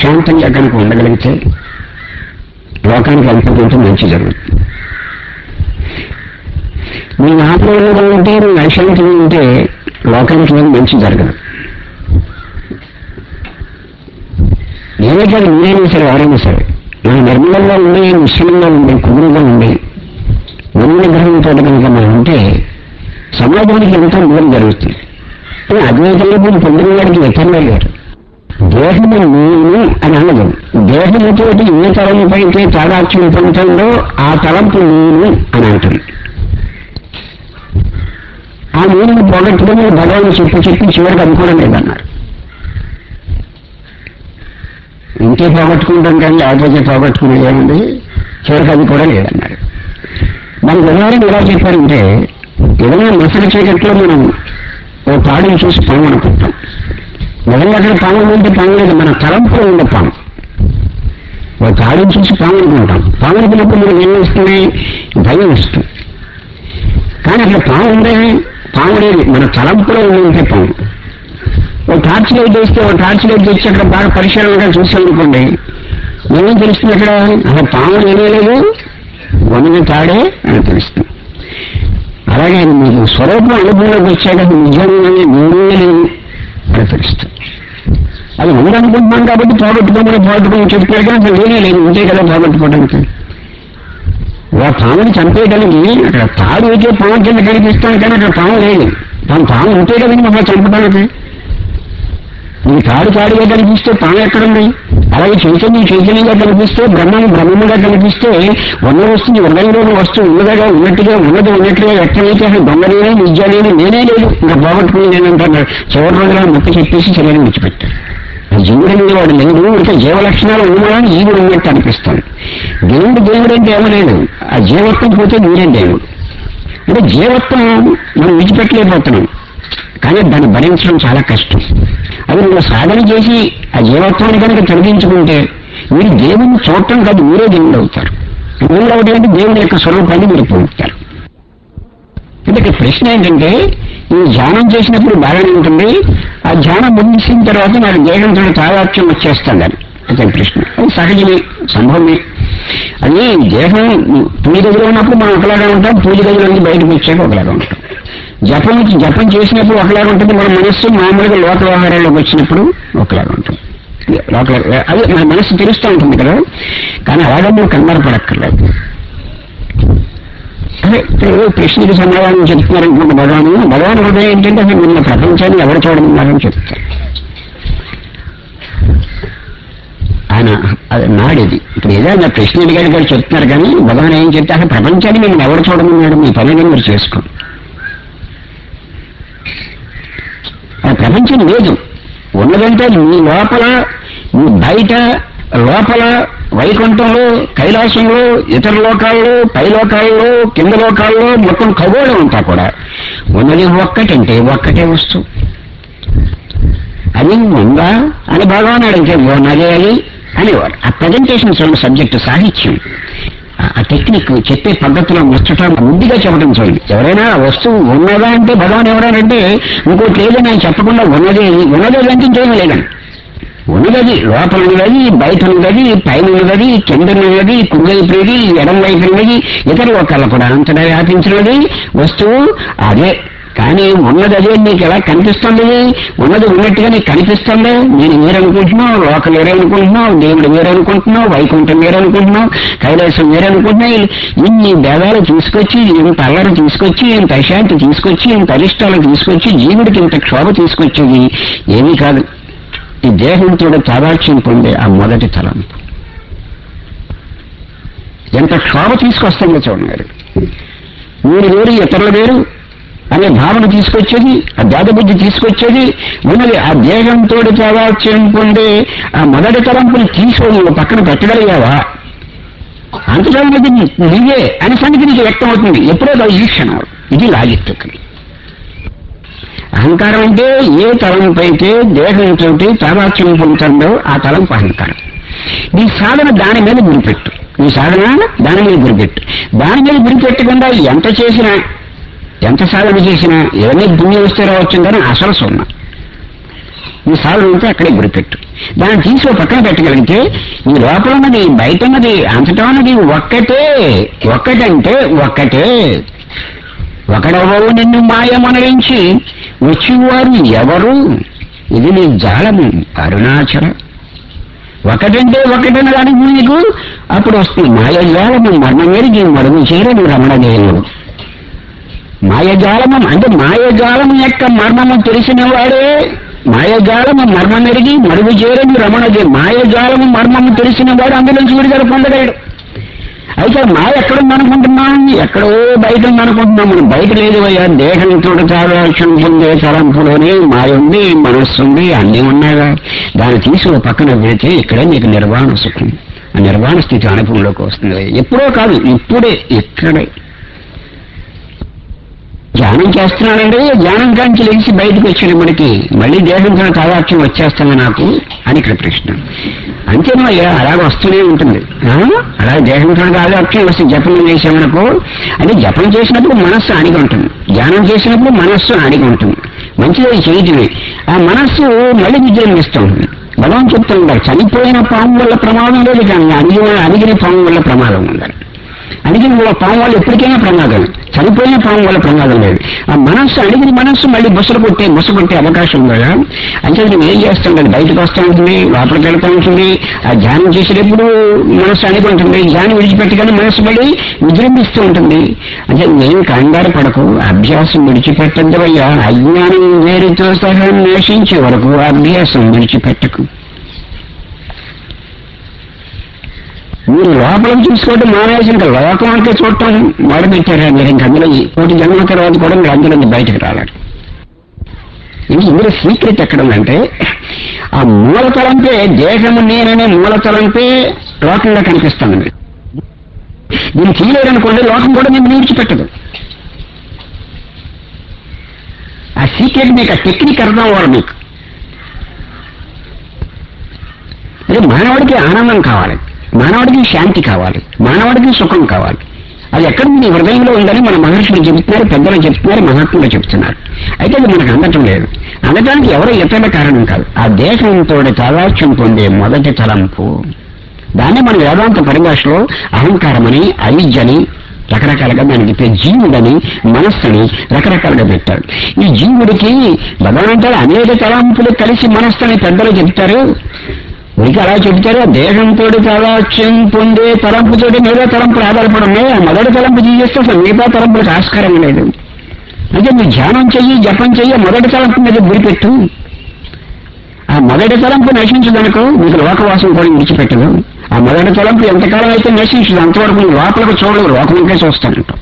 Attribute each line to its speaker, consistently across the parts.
Speaker 1: ప్రశాంతంగా కనుక ఉండగలిగితే లోకానికి ఎంత కొంచెం మంచి జరుగుతుంది. మీ ఆత్మీయంగా ఉంటే నువ్వు అశాంతంగా ఉంటే లోకానికి ఏం మంచి జరగదు. నేనే కాదు, నేనైనా సరే ఎవరైనా సరే మన నిర్మలంగా ఉండి నిశ్చలంగా ఉండి కుదురుగా ఉండి నిర్మగ్రహంతో కనుక మనం ఉంటే సమాజానికి ఎంతో మేలు జరుగుతుంది. అద్వైతంలో మీరు పొందిన వాడికి వ్యక్తంగా లేరు. దేహము నేను అని అనదు. దేహముతో ఏ తలంపైతే తాదాత్మ్యం పొందుతుందో ఆ తలంపు నేను అని అంటుంది. ఆ నేను పోగొట్టుకుని భగవాన్ చెప్పి చివరికి అనుకోవడం లేదన్నారు. ఇంకే పోగొట్టుకుంటాం కానీ లేకపోతే పోగొట్టుకునేది ఏముంది, చివరికి అది కూడా లేదన్నారు. మనకు ఉదాహరణ ఎలా చెప్పారంటే, ఏదైనా మసలి చీకట్లో మనం ఓ పాడుని చూసి పాము అనుకుంటాం. నిజంగా అక్కడ పాము ఉంటే పాము లేదు, మన తలంపులో ఉండే పాము. ఓ తాడుని చూసి పాము అనుకుంటాం. పాము అనుకున్నప్పుడు మనకు ఏం వస్తుంది? భయం వస్తుంది. కానీ అక్కడ పాము ఉందే, పాము లేదు, మన తలంపులో ఉంటే పాము. ఓ టార్చ్ లైట్ వేస్తే ఓ టార్చ్ లైట్ తెచ్చి అక్కడ బాగా పరిశీలనగా చూసామనుకోండి, ఏమేం తెలుస్తుంది? అక్కడ పాము ఏమీ లేదు, వనగ తాడే అని తెలుస్తుంది. అలాగే మీకు స్వరూపం అనుభవంలోకి వచ్చాక నిజంగానే నేనే లేదు అని తెలుస్తుంది. అది ఉందనుకుంటున్నాం కాబట్టి పోగొట్టుకొని చెప్తారు కానీ అసలు నేనే లేదు, ఉంటే కదా పోగొట్టుకోవడానికి. ఆ పాముని చంపేయడానికి అక్కడ తాడు అయితే పాము కింద కనిపిస్తాను కానీ అక్కడ పాము లేదు. పాము ఉంటే కదండి మమ్మల్ని చంపడానికి. నీకు తాడుగా కనిపిస్తే పాము ఎక్కడుంది? అలాగే చైతన్యంగా కనిపిస్తే బ్రహ్మముగా కనిపిస్తే ఉన్న వస్తువు హృదయంలోని వస్తువు ఉన్నదగా ఉన్నట్టుగా ఎక్కడైతే అసలు దొంగలేనే నిజాలేని నేనే లేదు, ఇంకా పోగొట్టుకుని నేనంటున్నాడు. చివరి రోజున మొక్క చెప్పేసి శరీరం విడిచిపెట్టారు. జీవుడు అనేది వాడు లేదు, ఇంకా జీవ లక్షణాలు ఉన్నవాళ్ళని ఈవుడు ఉన్నట్టు అనిపిస్తాను. దేవుడు అంటే ఏమలేదు, ఆ జీవత్వం పోతే మీరే దేవుడు. అంటే జీవత్వం మనం విడిచిపెట్టలేకపోతున్నాం, కానీ దాన్ని భరించడం చాలా కష్టం. అది మీరు సాధన చేసి ఆ జీవత్వాన్ని కనుక తొలగించుకుంటే మీరు దేవుడిని చూడటం కాదు, మీరే దేవుడు అవుతారు. దేవుడు అవడం అంటే దేవుడి యొక్క స్వరూపాన్ని మీరు పొందుతారు. అంటే ఇక్కడ ప్రశ్న ఏంటంటే, ఈ ధ్యానం చేసినప్పుడు బాగానే ఉంటుంది, ఆ ధ్యానం ముగిసిన తర్వాత నాకు దేహంతో తాదాత్మ్యం వచ్చేస్తుందని అతని ప్రశ్న. అది సహజమే, సంభవమే. అది దేహం పూజ గదిలో ఉన్నప్పుడు మనం ఒకలాగా ఉంటాం, పూజ గదిలో నుంచి బయటకు వచ్చాక ఒకలాగా ఉంటాం. జపం చేసినప్పుడు ఒకలాగా ఉంటుంది, మన మనస్సు మామూలుగా లోక వ్యవహారాల్లోకి వచ్చినప్పుడు ఒకలాగా ఉంటుంది. అదే మన మనస్సు తెలుస్తూ ఉంటుంది కదా. కానీ అలాగే మీరు కంగారు పడక్కర్లేదు. అదే ప్రశ్నకి సమాధానం చెప్తున్నారనుకుంటే భగవాన్ హృదయం ఏంటంటే అసలు నిన్న ప్రపంచాన్ని ఎవరు చూడమన్నారని చెప్తారు ఆయన. అది నాడిది. ఇప్పుడు ఏదైనా ప్రశ్న అడిగాడు గారు చెప్తున్నారు కానీ భగవాన్ ఏం చెప్తే అసలు ప్రపంచాన్ని మేము ఎవరు చూడమన్నాడు, మీ పనిని మీరు చేసుకోండి. ఆ ప్రపంచం లేదు, ఉన్నదంటే మీ లోపల, మీ బయట, లోపల వైకుంఠంలో, కైలాసంలో, ఇతర లోకాల్లో, పై లోకాల్లో, కింద లోకాల్లో, మొత్తం ఖగోళం అంతా కూడా ఉన్నది ఒక్కటంటే ఒక్కటే వస్తువు. అది ఉందా అని భగవాన్ అడిగితే ఉన్నదే అది అనేవారు. ఆ ప్రజెంటేషన్ చూడండి, సబ్జెక్టు సాహిత్యం, ఆ టెక్నిక్ చెప్పే పద్ధతిలో ముచ్చటం బుద్ధిగా చెప్పడం చూడండి. ఎవరైనా వస్తువు ఉన్నదా అంటే భగవాన్ ఎవరైనంటే ఇంకోటి లేదని ఆయన చెప్పకుండా ఉన్నదే అంటే ఇంకేమీ లేదండి. ఉన్నది లోపల ఉన్నది, బయట ఉన్నది, పైన ఉన్నది, కింద ఉన్నది, కుడివైపుది, ఎడం వైపు ఉన్నది, ఇతర లోకాల్లో కూడా అంతటా వ్యాపించినది వస్తువు అదే. కానీ ఉన్నది అదే నీకు ఎలా కనిపిస్తుంది? ఉన్నది ఉన్నట్టుగా నీకు కనిపిస్తుంది. నేను వేరనుకుంటున్నావు, లోకం వేరనుకుంటున్నావు, దేవుడు వేరనుకుంటున్నావు, వైకుంఠం వేరనుకుంటున్నావు, కైలాసం వేరనుకుంటున్నావు. ఇన్ని భేదాలు తీసుకొచ్చి, ఇంత అల్లరి తీసుకొచ్చి, ఇంత అశాంతి తీసుకొచ్చి, ఇంత అరిష్టాలు తీసుకొచ్చి, జీవుడికి ఇంత క్షోభ తీసుకొచ్చేది ఏమీ కాదు. ఈ దేహంతో తాదాత్మ్యం పొందే ఆ మొదటి తలంపు ఎంత క్షోభ తీసుకొస్తుందో చూడండి. మీరు వేరు, ఇతరులు వేరు అనే భావన తీసుకొచ్చేది, ఆ జాతబుద్ధి తీసుకొచ్చేది ఉన్నది. ఆ దేహంతో తాదాత్మ్యం పొందే ఆ మొదటి తలంపుని తీసుకొని పక్కన పెట్టగలిగావా? అంతటా నీవే అని సంగతి నీకు వ్యక్తం అవుతుంది ఎప్పుడో ఈ క్షణం. ఇది లాజిక్. అహంకారం అంటే ఏ తలంపైతే దేహంతో తాదాత్మ్యం పొందుతుందో ఆ తలంపు అహంకారం. నీ సాధన దాని మీద గురిపెట్టు. దాని మీద గురిపెట్టకుండా ఎంత సాధన చేసినా ఏదైనా పుణ్యం వస్తే రావచ్చు కానీ అసలు సున్నా. నీ సాల్వ్ ఉంటే అక్కడే గురిపెట్టు. దాన్ని తీసి పక్కన పెట్టగలిగితే నీ లోపల ఉన్నది బయట ఉన్నది అంతటా ఉన్నది ఒక్కటే. ఒక్కటంటే ఒక్కటే. ఒకడెవరు నిన్ను మాయమనరించి వచ్చివారు ఎవరు? ఇది నీ జాలము అరుణాచల. ఒకటంటే ఒకటని దానికి నీకు అప్పుడు వస్తుంది మాయజాలము మర్మమెరిగి మరుగు చేరని రమణదేవుడు. మాయజాలము అంటే మాయజాలము యొక్క మర్మము తెలిసిన వాడే మాయజాలము మర్మమెరిగి మరుగు చేరని రమణదేవుడు. మాయజాలము మర్మము తెలిసిన వాడు అందులోంచి విడుదల పొందగలడు. అయితే మాయ ఎక్కడుందనుకుంటున్నాం? ఎక్కడో బయట ఉందనుకుంటున్నాం. మనం బయట లేదు అయ్యా. దేహంతో సారాక్షం పొందే తలంపులోనే మాయ ఉంది, మనస్సు ఉంది, అన్నీ ఉన్నాగా. దాన్ని తీసి పక్కన పెడితే ఇక్కడే నీకు నిర్వాణ సుఖం, ఆ నిర్వాణ స్థితి అనుభవంలోకి వస్తుంది. ఎప్పుడో కాదు, ఇప్పుడే, ఇక్కడే. ధ్యానం చేస్తున్నానండి, ధ్యానం కాంచి లేచి బయటకు వచ్చినప్పటికీ మళ్ళీ దేహంతో తాదాత్యం వచ్చేస్తుంది నాకు అని ఇక్కడ ప్రశ్న. అంతేనయ్యా, అలాగే వస్తూనే ఉంటుంది. అలా దేహంతో తాదాత్యం వస్తుంది. జపం చేసామనుకో, అంటే జపం చేసినప్పుడు మనస్సు అణిగి ఉంటుంది, ధ్యానం చేసినప్పుడు మనస్సు అణిగి ఉంటుంది. మంచిది చేయటమే. ఆ మనస్సు మళ్ళీ విజృంభిస్తూ ఉంటుంది. భగవాన్ చెప్తూ ఉంటారు, చనిపోయిన పాము వల్ల ప్రమాదం లేదు, కానీ అణిగిన పాము వల్ల ప్రమాదం ఉండాలి. అణిగిన పాము వల్ల ఎప్పటికైనా ప్రమాదం, చనిపోయిన పాము వల్ల ప్రమాదం లేదు. ఆ మనస్సు అణిగిన మనస్సు మళ్ళీ బుస కొట్టే అవకాశం ఉంది కదా. అంటే నేను ఏం చేస్తాను, బయటకు వస్తూ ఉంటుంది, లోపలికి వెళ్తూ ఉంటుంది. ఆ ధ్యానం చేసేటప్పుడు మనస్సు అణిగి ఉంటుంది, ధ్యానం విడిచిపెట్టగానే మనస్సు మళ్ళీ విజృంభిస్తూ ఉంటుంది. అంటే నేను కంగారు పడకు, అభ్యాసం విడిచిపెట్టద్దవయ్యా. అజ్ఞానం వేరుతో సహా నశించే వరకు అభ్యాసం విడిచిపెట్టకు. మీరు లోపలికి చూసుకోవడం మానేసి ఇంకా లోకం అంటే చూడటం మొదలుపెట్టారా మీరు? ఇంక అందులో కోటి జన్మ తర్వాత కూడా మీరు అందులో బయటకు రాలేరు. ఇందులో సీక్రెట్ ఎక్కడ ఉందంటే, ఆ మూలతలంపే, దేహము నేననే మూలతలంపే లోకంలో కనిపిస్తుంది. దీన్ని తీయలేదనుకోండి, లోకం కూడా నేను విడిచిపెట్టదు. ఆ సీక్రెట్ మీకు, ఆ టెక్నిక్ అర్థం అవ్వాలి మీకు. అదే మానవుడికి ఆనందం కావాలి, మానవుడికి శాంతి కావాలి, మానవుడికి సుఖం కావాలి. అది ఎక్కడ మీ హృదయంలో ఉందని మన మహర్షులు చెప్తున్నారు, పెద్దలు చెప్తున్నారు, మహాత్ములు చెప్తున్నారు. అయితే అది మనకు అందటం లేదు. అందటానికి ఎవరో ఇతరుల కారణం కాదు, ఆ దేశంతో తాదాత్యం పొందే మొదటి తలంపు. దాన్ని మన వేదాంత పరిభాషలో అహంకారమని, అవిద్యని రకరకాలుగా దానికి జీవుడని, మనస్సుని రకరకాలుగా పెట్టారు. ఈ జీవుడికి భగవంతుడు అనేక తలంపులు కలిసి మనస్సుని పెద్దలు చెప్తారు. మీకు అలా చెప్తారు, దేహంతో తాదాత్యం పొందే తలంపుతోటి మిగతా తలంపులు ఆధారపడి ఉన్నాయి. ఆ మొదటి తలంపు తీసేస్తే అసలు మిగతా తలంపులకు ఆస్కారం లేదు. అంటే మీరు ధ్యానం చెయ్యి, జపం చెయ్యి, మొదటి తలంపు మీద గురిపెట్టు. ఆ మొదటి తలంపు నశించదనుకో మీకు లోకవాసం కూడా విడిచిపెట్టదు. ఆ మొదటి తలంపు ఎంతకాలం అయితే నశించదు అంతవరకు మీరు లోపలికి చూడలేదు, లోకంకే చూస్తానంటాం.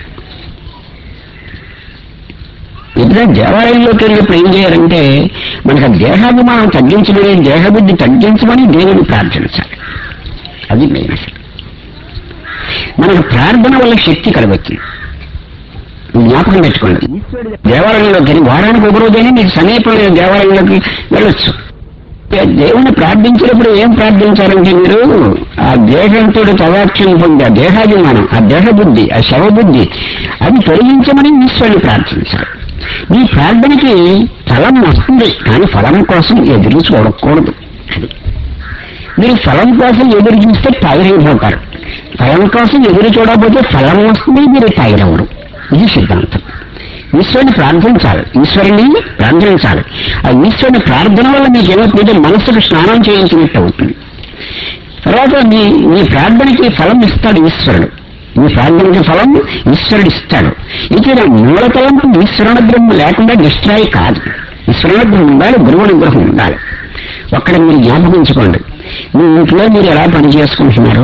Speaker 1: ఎప్పుడైనా దేవాలయంలోకి వెళ్ళినప్పుడు ఏం చేయాలంటే, మనకు ఆ దేహాభిమానం తగ్గించమని, దేహబుద్ధి తగ్గించమని దేవుని ప్రార్థించాలి. అది మెయిన్. అసలు మనకు ప్రార్థన వల్ల శక్తి కలుగుతుంది. జ్ఞాపకం పెట్టుకోండి. దేవాలయంలోకి వెళ్ళి వారానికి ఒక రోజైనా మీకు సమీపంలో దేవాలయంలోకి వెళ్ళొచ్చు. దేవుని ప్రార్థించినప్పుడు ఏం ప్రార్థించాలంటే, మీరు ఆ దేహంతో తదాత్యం పొంది ఆ దేహాభిమానం, ఆ దేహబుద్ధి, ఆ శవబుద్ధి అది తొలగించమని ఈశ్వరుని ప్రార్థించాలి. మీ ప్రార్థనకి ఫలం వస్తుంది, కానీ ఫలం కోసం ఎదురు చూడకూడదు. మీరు ఫలం కోసం ఎదురు చూస్తే టైరైపోతారు. ఫలం కోసం ఎదురు చూడకపోతే ఫలం వస్తుంది, మీరు టైరవరు. ఇది సిద్ధాంతం. ఈశ్వరుని ప్రార్థించాలి, ఈశ్వరుని ప్రార్థించాలి. ఆ ఈశ్వరుని ప్రార్థన వల్ల మీకు ఏమవుతుందంటే మనస్సుకు స్నానం చేయించినట్టు అవుతుంది. తర్వాత మీ ప్రార్థనకి ఫలం ఇస్తాడు ఈశ్వరుడు. మీ ప్రార్థనకి ఫలం ఈశ్వరుడు ఇస్తాడు. ఇక మూలతలంపు ఈశ్వరునుగ్రహం లేకుండా డిస్ట్రాయ్ కాదు. ఈశ్వరునుగ్రహం ఉండాలి, గురువునుగ్రహం ఉండాలి. ఒక్కడ మీరు జ్ఞాపకించుకోండి, మీ ఇంట్లో మీరు ఎలా పని చేసుకుంటున్నారు.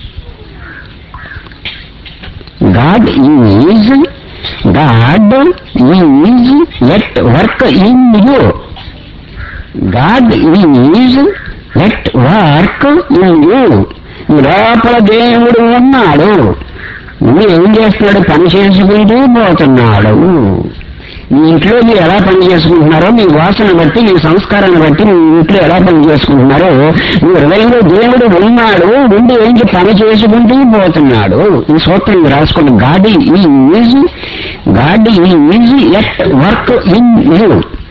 Speaker 1: God is at work in you. God is at work in you. లోపల దేవుడు ఉన్నాడు, నువ్వు ఏం చేస్తున్నాడు? పని చేసుకుంటూ పోతున్నాడు. మీ ఇంట్లో మీరు ఎలా పని చేసుకుంటున్నారో, మీ వాసన బట్టి, మీ సంస్కారాన్ని బట్టి మీ ఇంట్లో ఎలా పని చేసుకుంటున్నారో, మీ హృదయంలో దేవుడు ఉన్నాడు, ఉండి ఏంటి పని చేసుకుంటూ పోతున్నాడు. ఈ సూత్రం రాసుకోండి. God is at work in you.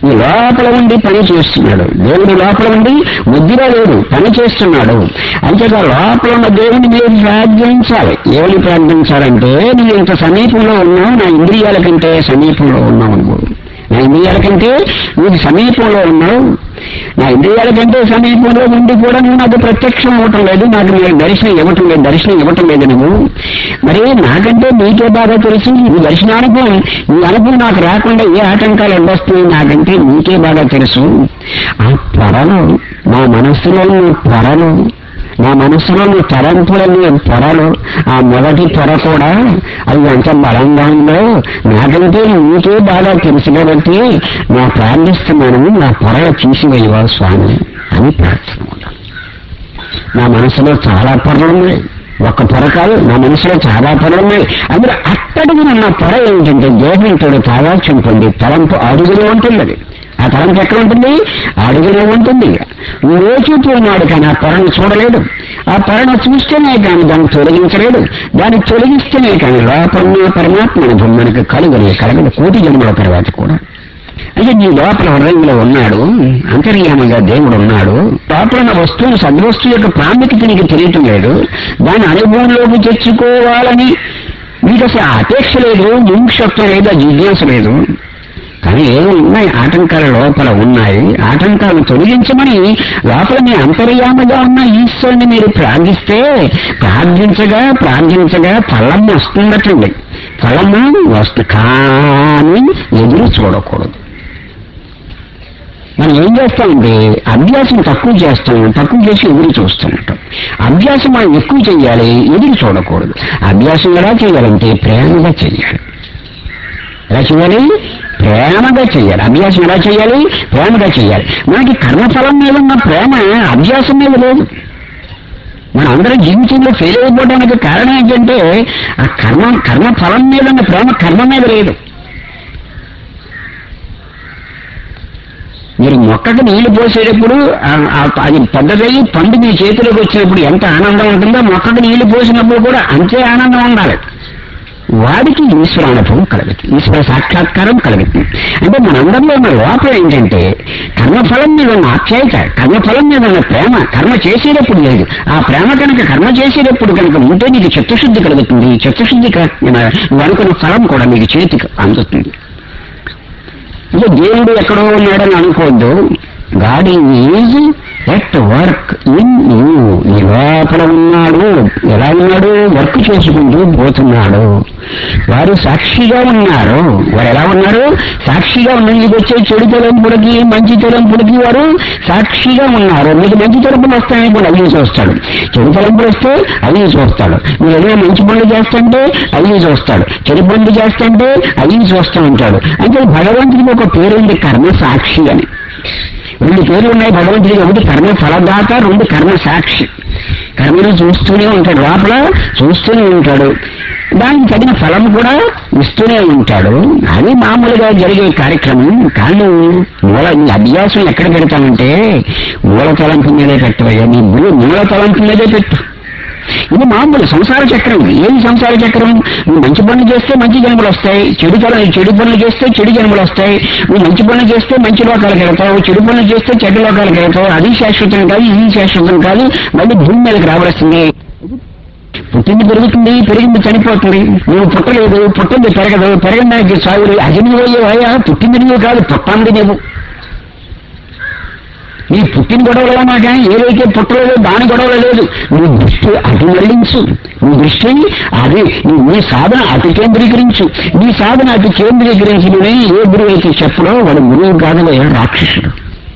Speaker 1: ఈ లోపల ఉండి పని చేస్తున్నాడు. దేవుడు లోపల ఉండి బుద్ధిలో లేడు, పని చేస్తున్నాడు. అంతేగా లోపల ఉన్న దేవుడిని మీరు ప్రార్థించాలి. ఏమని ప్రార్థించాలంటే, నువ్వు ఇంత సమీపంలో ఉన్నావు, నా ఇంద్రియాల కంటే సమీపంలో ఉన్నావు నువ్వు. నా ఇంద్రియాల కంటే నువ్వు సమీపంలో ఉన్నావు. నా ఇంద్రియాల కంటే సమీపంలో ఉండి కూడా నువ్వు నాకు ప్రత్యక్షం అవ్వటం లేదు, నాకు నేను దర్శనం ఇవ్వటం లేదు నువ్వు. మరి నాకంటే నీకే బాగా తెలుసు. నీ దర్శనానుభవం, నీ అనుభవం నాకు రాకుండా ఏ ఆటంకాలు అడ్డొస్తాయి నాకంటే నీకే బాగా తెలుసు. ఆ పొరలు, నా మనస్సులోని పొరలు, నా మనస్సులోని తలంపులని పొరలు, ఆ మొదటి పొర కూడా అది ఎంత బలంగా ఉందో నాకంటే నీకే బాగా తెలుసు కాబట్టి నా ప్రార్థిస్తున్నాను, నా పొరలు తీసివేయవా స్వామి అని ప్రార్థన. నా మనసులో చాలా పొరలు ఉన్నాయి, ఒక్క పొర కాదు, నా మనసులో చాలా పొరలు ఉన్నాయి. అందులో అట్టడికి ఉన్న పొర ఏంటంటే దేహంతో తాదాత్యం పొంది తలంపు అడుగులో ఉంటుంది. అది ఆ తలంపు ఎక్కడ ఉంటుంది? అడుగులో ఉంటుంది. లేచిపోయినాడు కానీ ఆ పొరను చూడలేడు. ఆ పొరను చూస్తేనే కానీ దాన్ని తొలగించలేడు. దాన్ని తొలగిస్తేనే కానీ లోపల పరమాత్మ అనుభవం మనకు కలగదు కోటి జన్మల తర్వాత కూడా. అంటే నీ లోపల హృదయంలో ఉన్నాడు, అంతర్యామంగా దేవుడు ఉన్నాడు. లోపల ఉన్న వస్తువును, సద్వస్తువు యొక్క ప్రాముఖ్యత నీకు తెలియటం లేదు. దాని అనుభవంలోకి తెచ్చుకోవాలని మీకు అసలు అపేక్ష లేదు, ముముక్షత్వం లేదు, జిజ్ఞాస లేదు. కానీ ఏమి ఉన్నాయి? ఆటంకాలు లోపల ఉన్నాయి. ఆటంకాలను తొలగించమని లోపల మీ అంతర్యామగా ఉన్న ఈశ్వరుని మీరు ప్రార్థించగా ఫలము వస్తుందటండి. ఫలము కానీ ఎదురు చూడకూడదు. మనం ఏం చేస్తామంటే అభ్యాసం తక్కువ చేసి ఎదురు చూస్తుంటాం. అభ్యాసం మనం ఎక్కువ చేయాలి, ఎదురు చూడకూడదు. అభ్యాసం ఎలా చేయాలంటే ప్రేమగా చేయాలి. ఎలా చేయాలి? ప్రేమగా చేయాలి. అభ్యాసం ఎలా చేయాలి? ప్రేమగా చేయాలి. మనకి కర్మఫలం మీద ఉన్న ప్రేమ అభ్యాసం మీద లేదు. మన అందరం జీవితంలో ఫెయిల్ అయిపోవడానికి కారణం ఏంటంటే ఆ కర్మఫలం మీద ఉన్న ప్రేమ కర్మ మీద లేదు. మీరు మొక్కకు నీళ్లు పోసేటప్పుడు అది పెద్దదయ్యి పండు మీ చేతిలోకి వచ్చినప్పుడు ఎంత ఆనందం ఉంటుందో మొక్కకు నీళ్లు పోసినప్పుడు కూడా అంతే ఆనందం ఉండాలి. వాడికి ఈశ్వరానుభవం కలుగుతుంది, ఈశ్వర సాక్షాత్కారం కలుగుతుంది. అంటే మనందరిలో ఉన్న లోపల ఏంటంటే కర్మఫలం మీద ఉన్న ఆప్యాయత, కర్మఫలం మీద ఉన్న ప్రేమ కర్మ చేసేటప్పుడు లేదు. ఆ ప్రేమ కనుక కర్మ చేసేటప్పుడు కనుక ఉంటే నీకు చిత్తశుద్ధి కలుగుతుంది. చిత్తశుద్ధి నువ్వు అనుకున్న ఫలం కూడా నీకు చేతికి అందుతుంది. ఇక దేవుడు ఎక్కడో ఉన్నాడని అనుకోవద్దు. God is at work in you. నీ లోపల ఉన్నాడు. ఎలా ఉన్నాడు? వర్క్ చేసుకుంటూ పోతున్నాడు. వారు సాక్షిగా ఉన్నారు. వారు ఎలా ఉన్నారు? సాక్షిగా ఉన్నారు. నీకు వచ్చే చెడు తలంపులకి మంచి తలంపులకి వారు సాక్షిగా ఉన్నారు. మీకు మంచి తలంపులు వస్తాయనుకోండి, అవి చూస్తాడు. చెడు తలంపులు వస్తే అవి చూస్తాడు. మీరు ఏదైనా మంచి పనులు చేస్తుంటే అవి చూస్తాడు. చెడు పనులు చేస్తుంటే అవి చూస్తూ ఉంటాడు. అంటే భగవంతుడికి ఒక పేరుంది, కర్మ సాక్షి అని. 2 పేర్లు ఉన్నాయి భగవంతుడికి. ఒకటి కర్మ ఫలదాత, 2 కర్మ సాక్షి. కర్మను చూస్తూనే ఉంటాడు, లోపల చూస్తూనే ఉంటాడు. దానికి తగిన ఫలం కూడా ఇస్తూనే ఉంటాడు. అది మామూలుగా జరిగే కార్యక్రమం. కానీ నీ అభ్యాసం ఎక్కడ పెడతామంటే మూల తలంపు మీదే పెట్టవయ్యా. నీ మూల తలంపు మీదే పెట్టు. ఇది మామూలు సంసార చక్రం. ఏది సంసార చక్రం? నువ్వు మంచి పనులు చేస్తే మంచి జన్మలు వస్తాయి, చెడు పనులు చేస్తే చెడు జన్మలు వస్తాయి. నువ్వు మంచి పనులు చేస్తే మంచి లోకాలకు వెళ్తావు, చెడు పనులు చేస్తే చెడు లోకాలకు వెళ్తావు. అది శాశ్వతం కాదు, ఇది శాశ్వతం కాదు. మళ్ళీ భూమి మీదకి రావాల్సింది. పుట్టింది పెరుగుతుంది, పెరిగింది చనిపోతుంది. నువ్వు పుట్టలేదు, పుట్టింది పెరగదు, పెరగడానికి సాగులు. అది నువ్వయ్యా, పుట్టింది నువ్వు కాదు, పుట్టింది నువ్వు. నీ పుట్టిన గొడవలో మాక ఏదైతే పుట్టలేదో దాని గొడవలో లేదు. నీ దృష్టి అటు మళ్లించు. నీ దృష్టి అది, నీ సాధన అటు కేంద్రీకరించు. నీ సాధన అటు కేంద్రీకరించుకుని ఏ గురువు అయితే చెప్పడో వాడు గురువు కాదవయ్యా, రాక్షసుడు.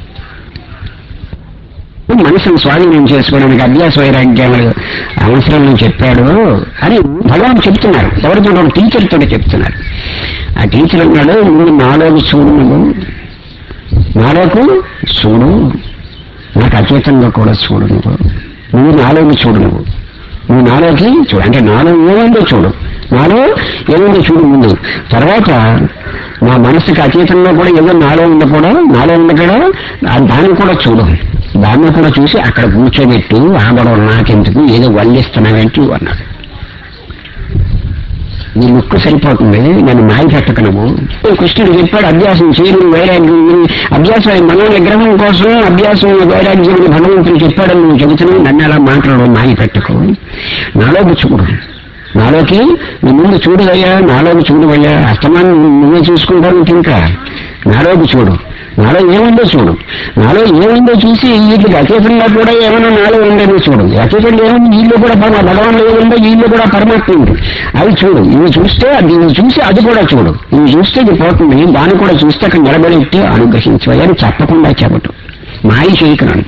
Speaker 1: మనసును స్వాధీనం చేసుకోవడానికి అభ్యాస వైరాగ్యాలు అవసరం చెప్పాడు అని భగవాన్ చెప్తున్నారు. ఎవరితో? ఒక టీచర్ తోటి చెప్తున్నారు. ఆ టీచర్ అన్నాడు, నువ్వు నాలోకి చూడు, నాలోకి చూడు, నాకు అచేతంగా కూడా చూడు. నువ్వు నాలోకి చూడు, నువ్వు నాలోకి చూడు. అంటే నాలో ఏముందో చూడు, నాలో ఏముందో చూడు ముందు. తర్వాత నా మనసుకి అచేతంగా కూడా ఏదో నాలో ఉంది కూడా దాన్ని కూడా చూడు. దాన్ని కూడా చూసి అక్కడ కూర్చోబెట్టు. ఆ గొడవ నాకెందుకు, ఏదో వల్లిస్తున్నావేంటి అన్నాడు. నీ లుక్కు సరిపోతుంది, నన్ను మాయ పెట్టకు నువ్వు. కృష్ణుడు చెప్పాడు అభ్యాసం చేయను వైరాగ్యం, అభ్యాసం మనో నిగ్రహం కోసం అభ్యాసం వైరాగ్యం భగవంతుడు చెప్పాడు. నువ్వు చెబుతున్నావు నన్ను అలా మాట్లాడు, మాయ పెట్టకు, నాలోకి చూడు, నాలోకి నీ ముందు చూడవయ్యా, నాలోకి చూడవయ్యా, అస్తమానం నువ్వే చూసుకుంటావు ఇంకా, నాలోకి చూడు, నాలో ఏముందో చూడు, నాలో ఏముందో చూసి వీటికి అతీతంగా కూడా ఏమైనా నాలో ఉండేది చూడు, అతీతంగా ఏముంది వీళ్ళు కూడా భగవాన్లో ఏముందో వీళ్ళు కూడా పరమాత్మ ఉంది, అవి చూడు, ఇవి చూస్తే ఇవి చూసి అది కూడా చూడు, ఇవి చూస్తే ఇది పోతుంది, దాన్ని కూడా చూస్తే అక్కడ నిలబెట్టి అనుగ్రహించవని చెప్పకుండా చెప్పటం, మాయ చేయకున్నాను.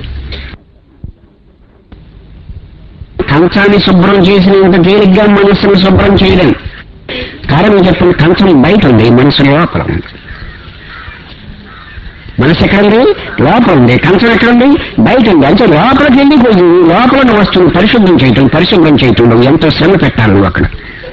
Speaker 1: కంచాన్ని శుభ్రం చేసినంత తేలిగ్గా మనస్సును శుభ్రం చేయడం. కారణం చెప్పండి, కంచం బయట ఉంది, మనసు లోపల ఉంది. మనసు ఎక్కడుంది? లోపల ఉంది. కంచం ఎక్కడుంది? బయట ఉంది. అంటే లోపలికి వెళ్ళిపోయి లోపల వస్తువుని పరిశుభ్రం చేయటం ఎంతో శ్రమ పెట్టాలి నువ్వు అక్కడ.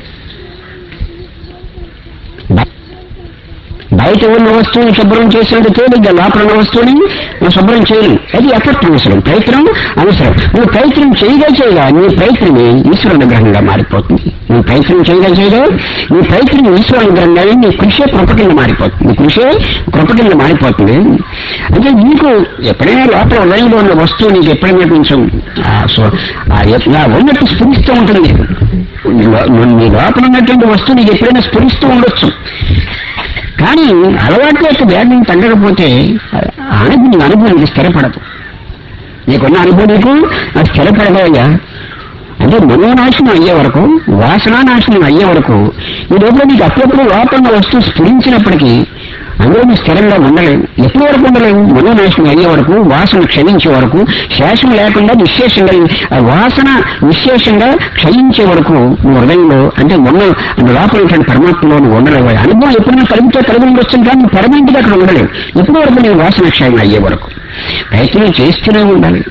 Speaker 1: బయట ఉన్న వస్తువుని శుభ్రం చేసినంత తేలిగ్గా లోపల ఉన్న వస్తువుని నువ్వు శుభ్రం చేయలేవు. అది ఎఫర్ట్ అవసరం, ప్రయత్నం అవసరం. నువ్వు ప్రయత్నం చేయగా నీ ప్రయత్నమే ఈశ్వర అనుగ్రహంగా మారిపోతుంది. నువ్వు ప్రయత్నం చేయగా నీ ప్రయత్నం ఈశ్వర అనుగ్రహంగా నీ కృషే కృప కింద మారిపోతుంది. నీ కృషే కృప కింద మారిపోతుంది. అంటే నీకు ఎప్పుడైనా లోపల లైన్లో ఉన్న వస్తువు నీకు ఎప్పుడైనా కొంచెం ఉన్నట్టు స్ఫురిస్తూ ఉంటుంది. నీ లోపల ఉన్నటువంటి వస్తువు నీకు ఎప్పుడైనా స్ఫురిస్తూ ఉండొచ్చు. కానీ అలవాటు యొక్క వేగం తగ్గకపోతే అనుభవం స్థిరపడదు. నీకున్న అనుభవం నీకు స్థిరపడదయ్యా. అంటే మనోనాశనం అయ్యే వరకు, వాసనానాశనం అయ్యే వరకు ఈ లోపల నీకు అప్పుడప్పుడు లోపల వస్తువు స్ఫురించినప్పటికీ అందులో నువ్వు స్థిరంగా ఉండలేవు. ఎప్పటి వరకు ఉండలేవు? మనోనాశనం అయ్యే వరకు, వాసన క్షయించే వరకు, శేషం లేకుండా నిశ్శేషంగా వాసన నిశ్శేషంగా క్షయించే వరకు నువ్వు హృదయంలో అంటే ఉన్న లోపల పరమాత్మలో నువ్వు ఉండలేవు. అనుభవం ఎప్పుడైనా కలిగి వచ్చాను కానీ నువ్వు పర్మనెంట్గా అక్కడ ఉండలేవు. ఎప్పటి వరకు నేను వాసన క్షయం అయ్యే వరకు ప్రయత్నం చేస్తూనే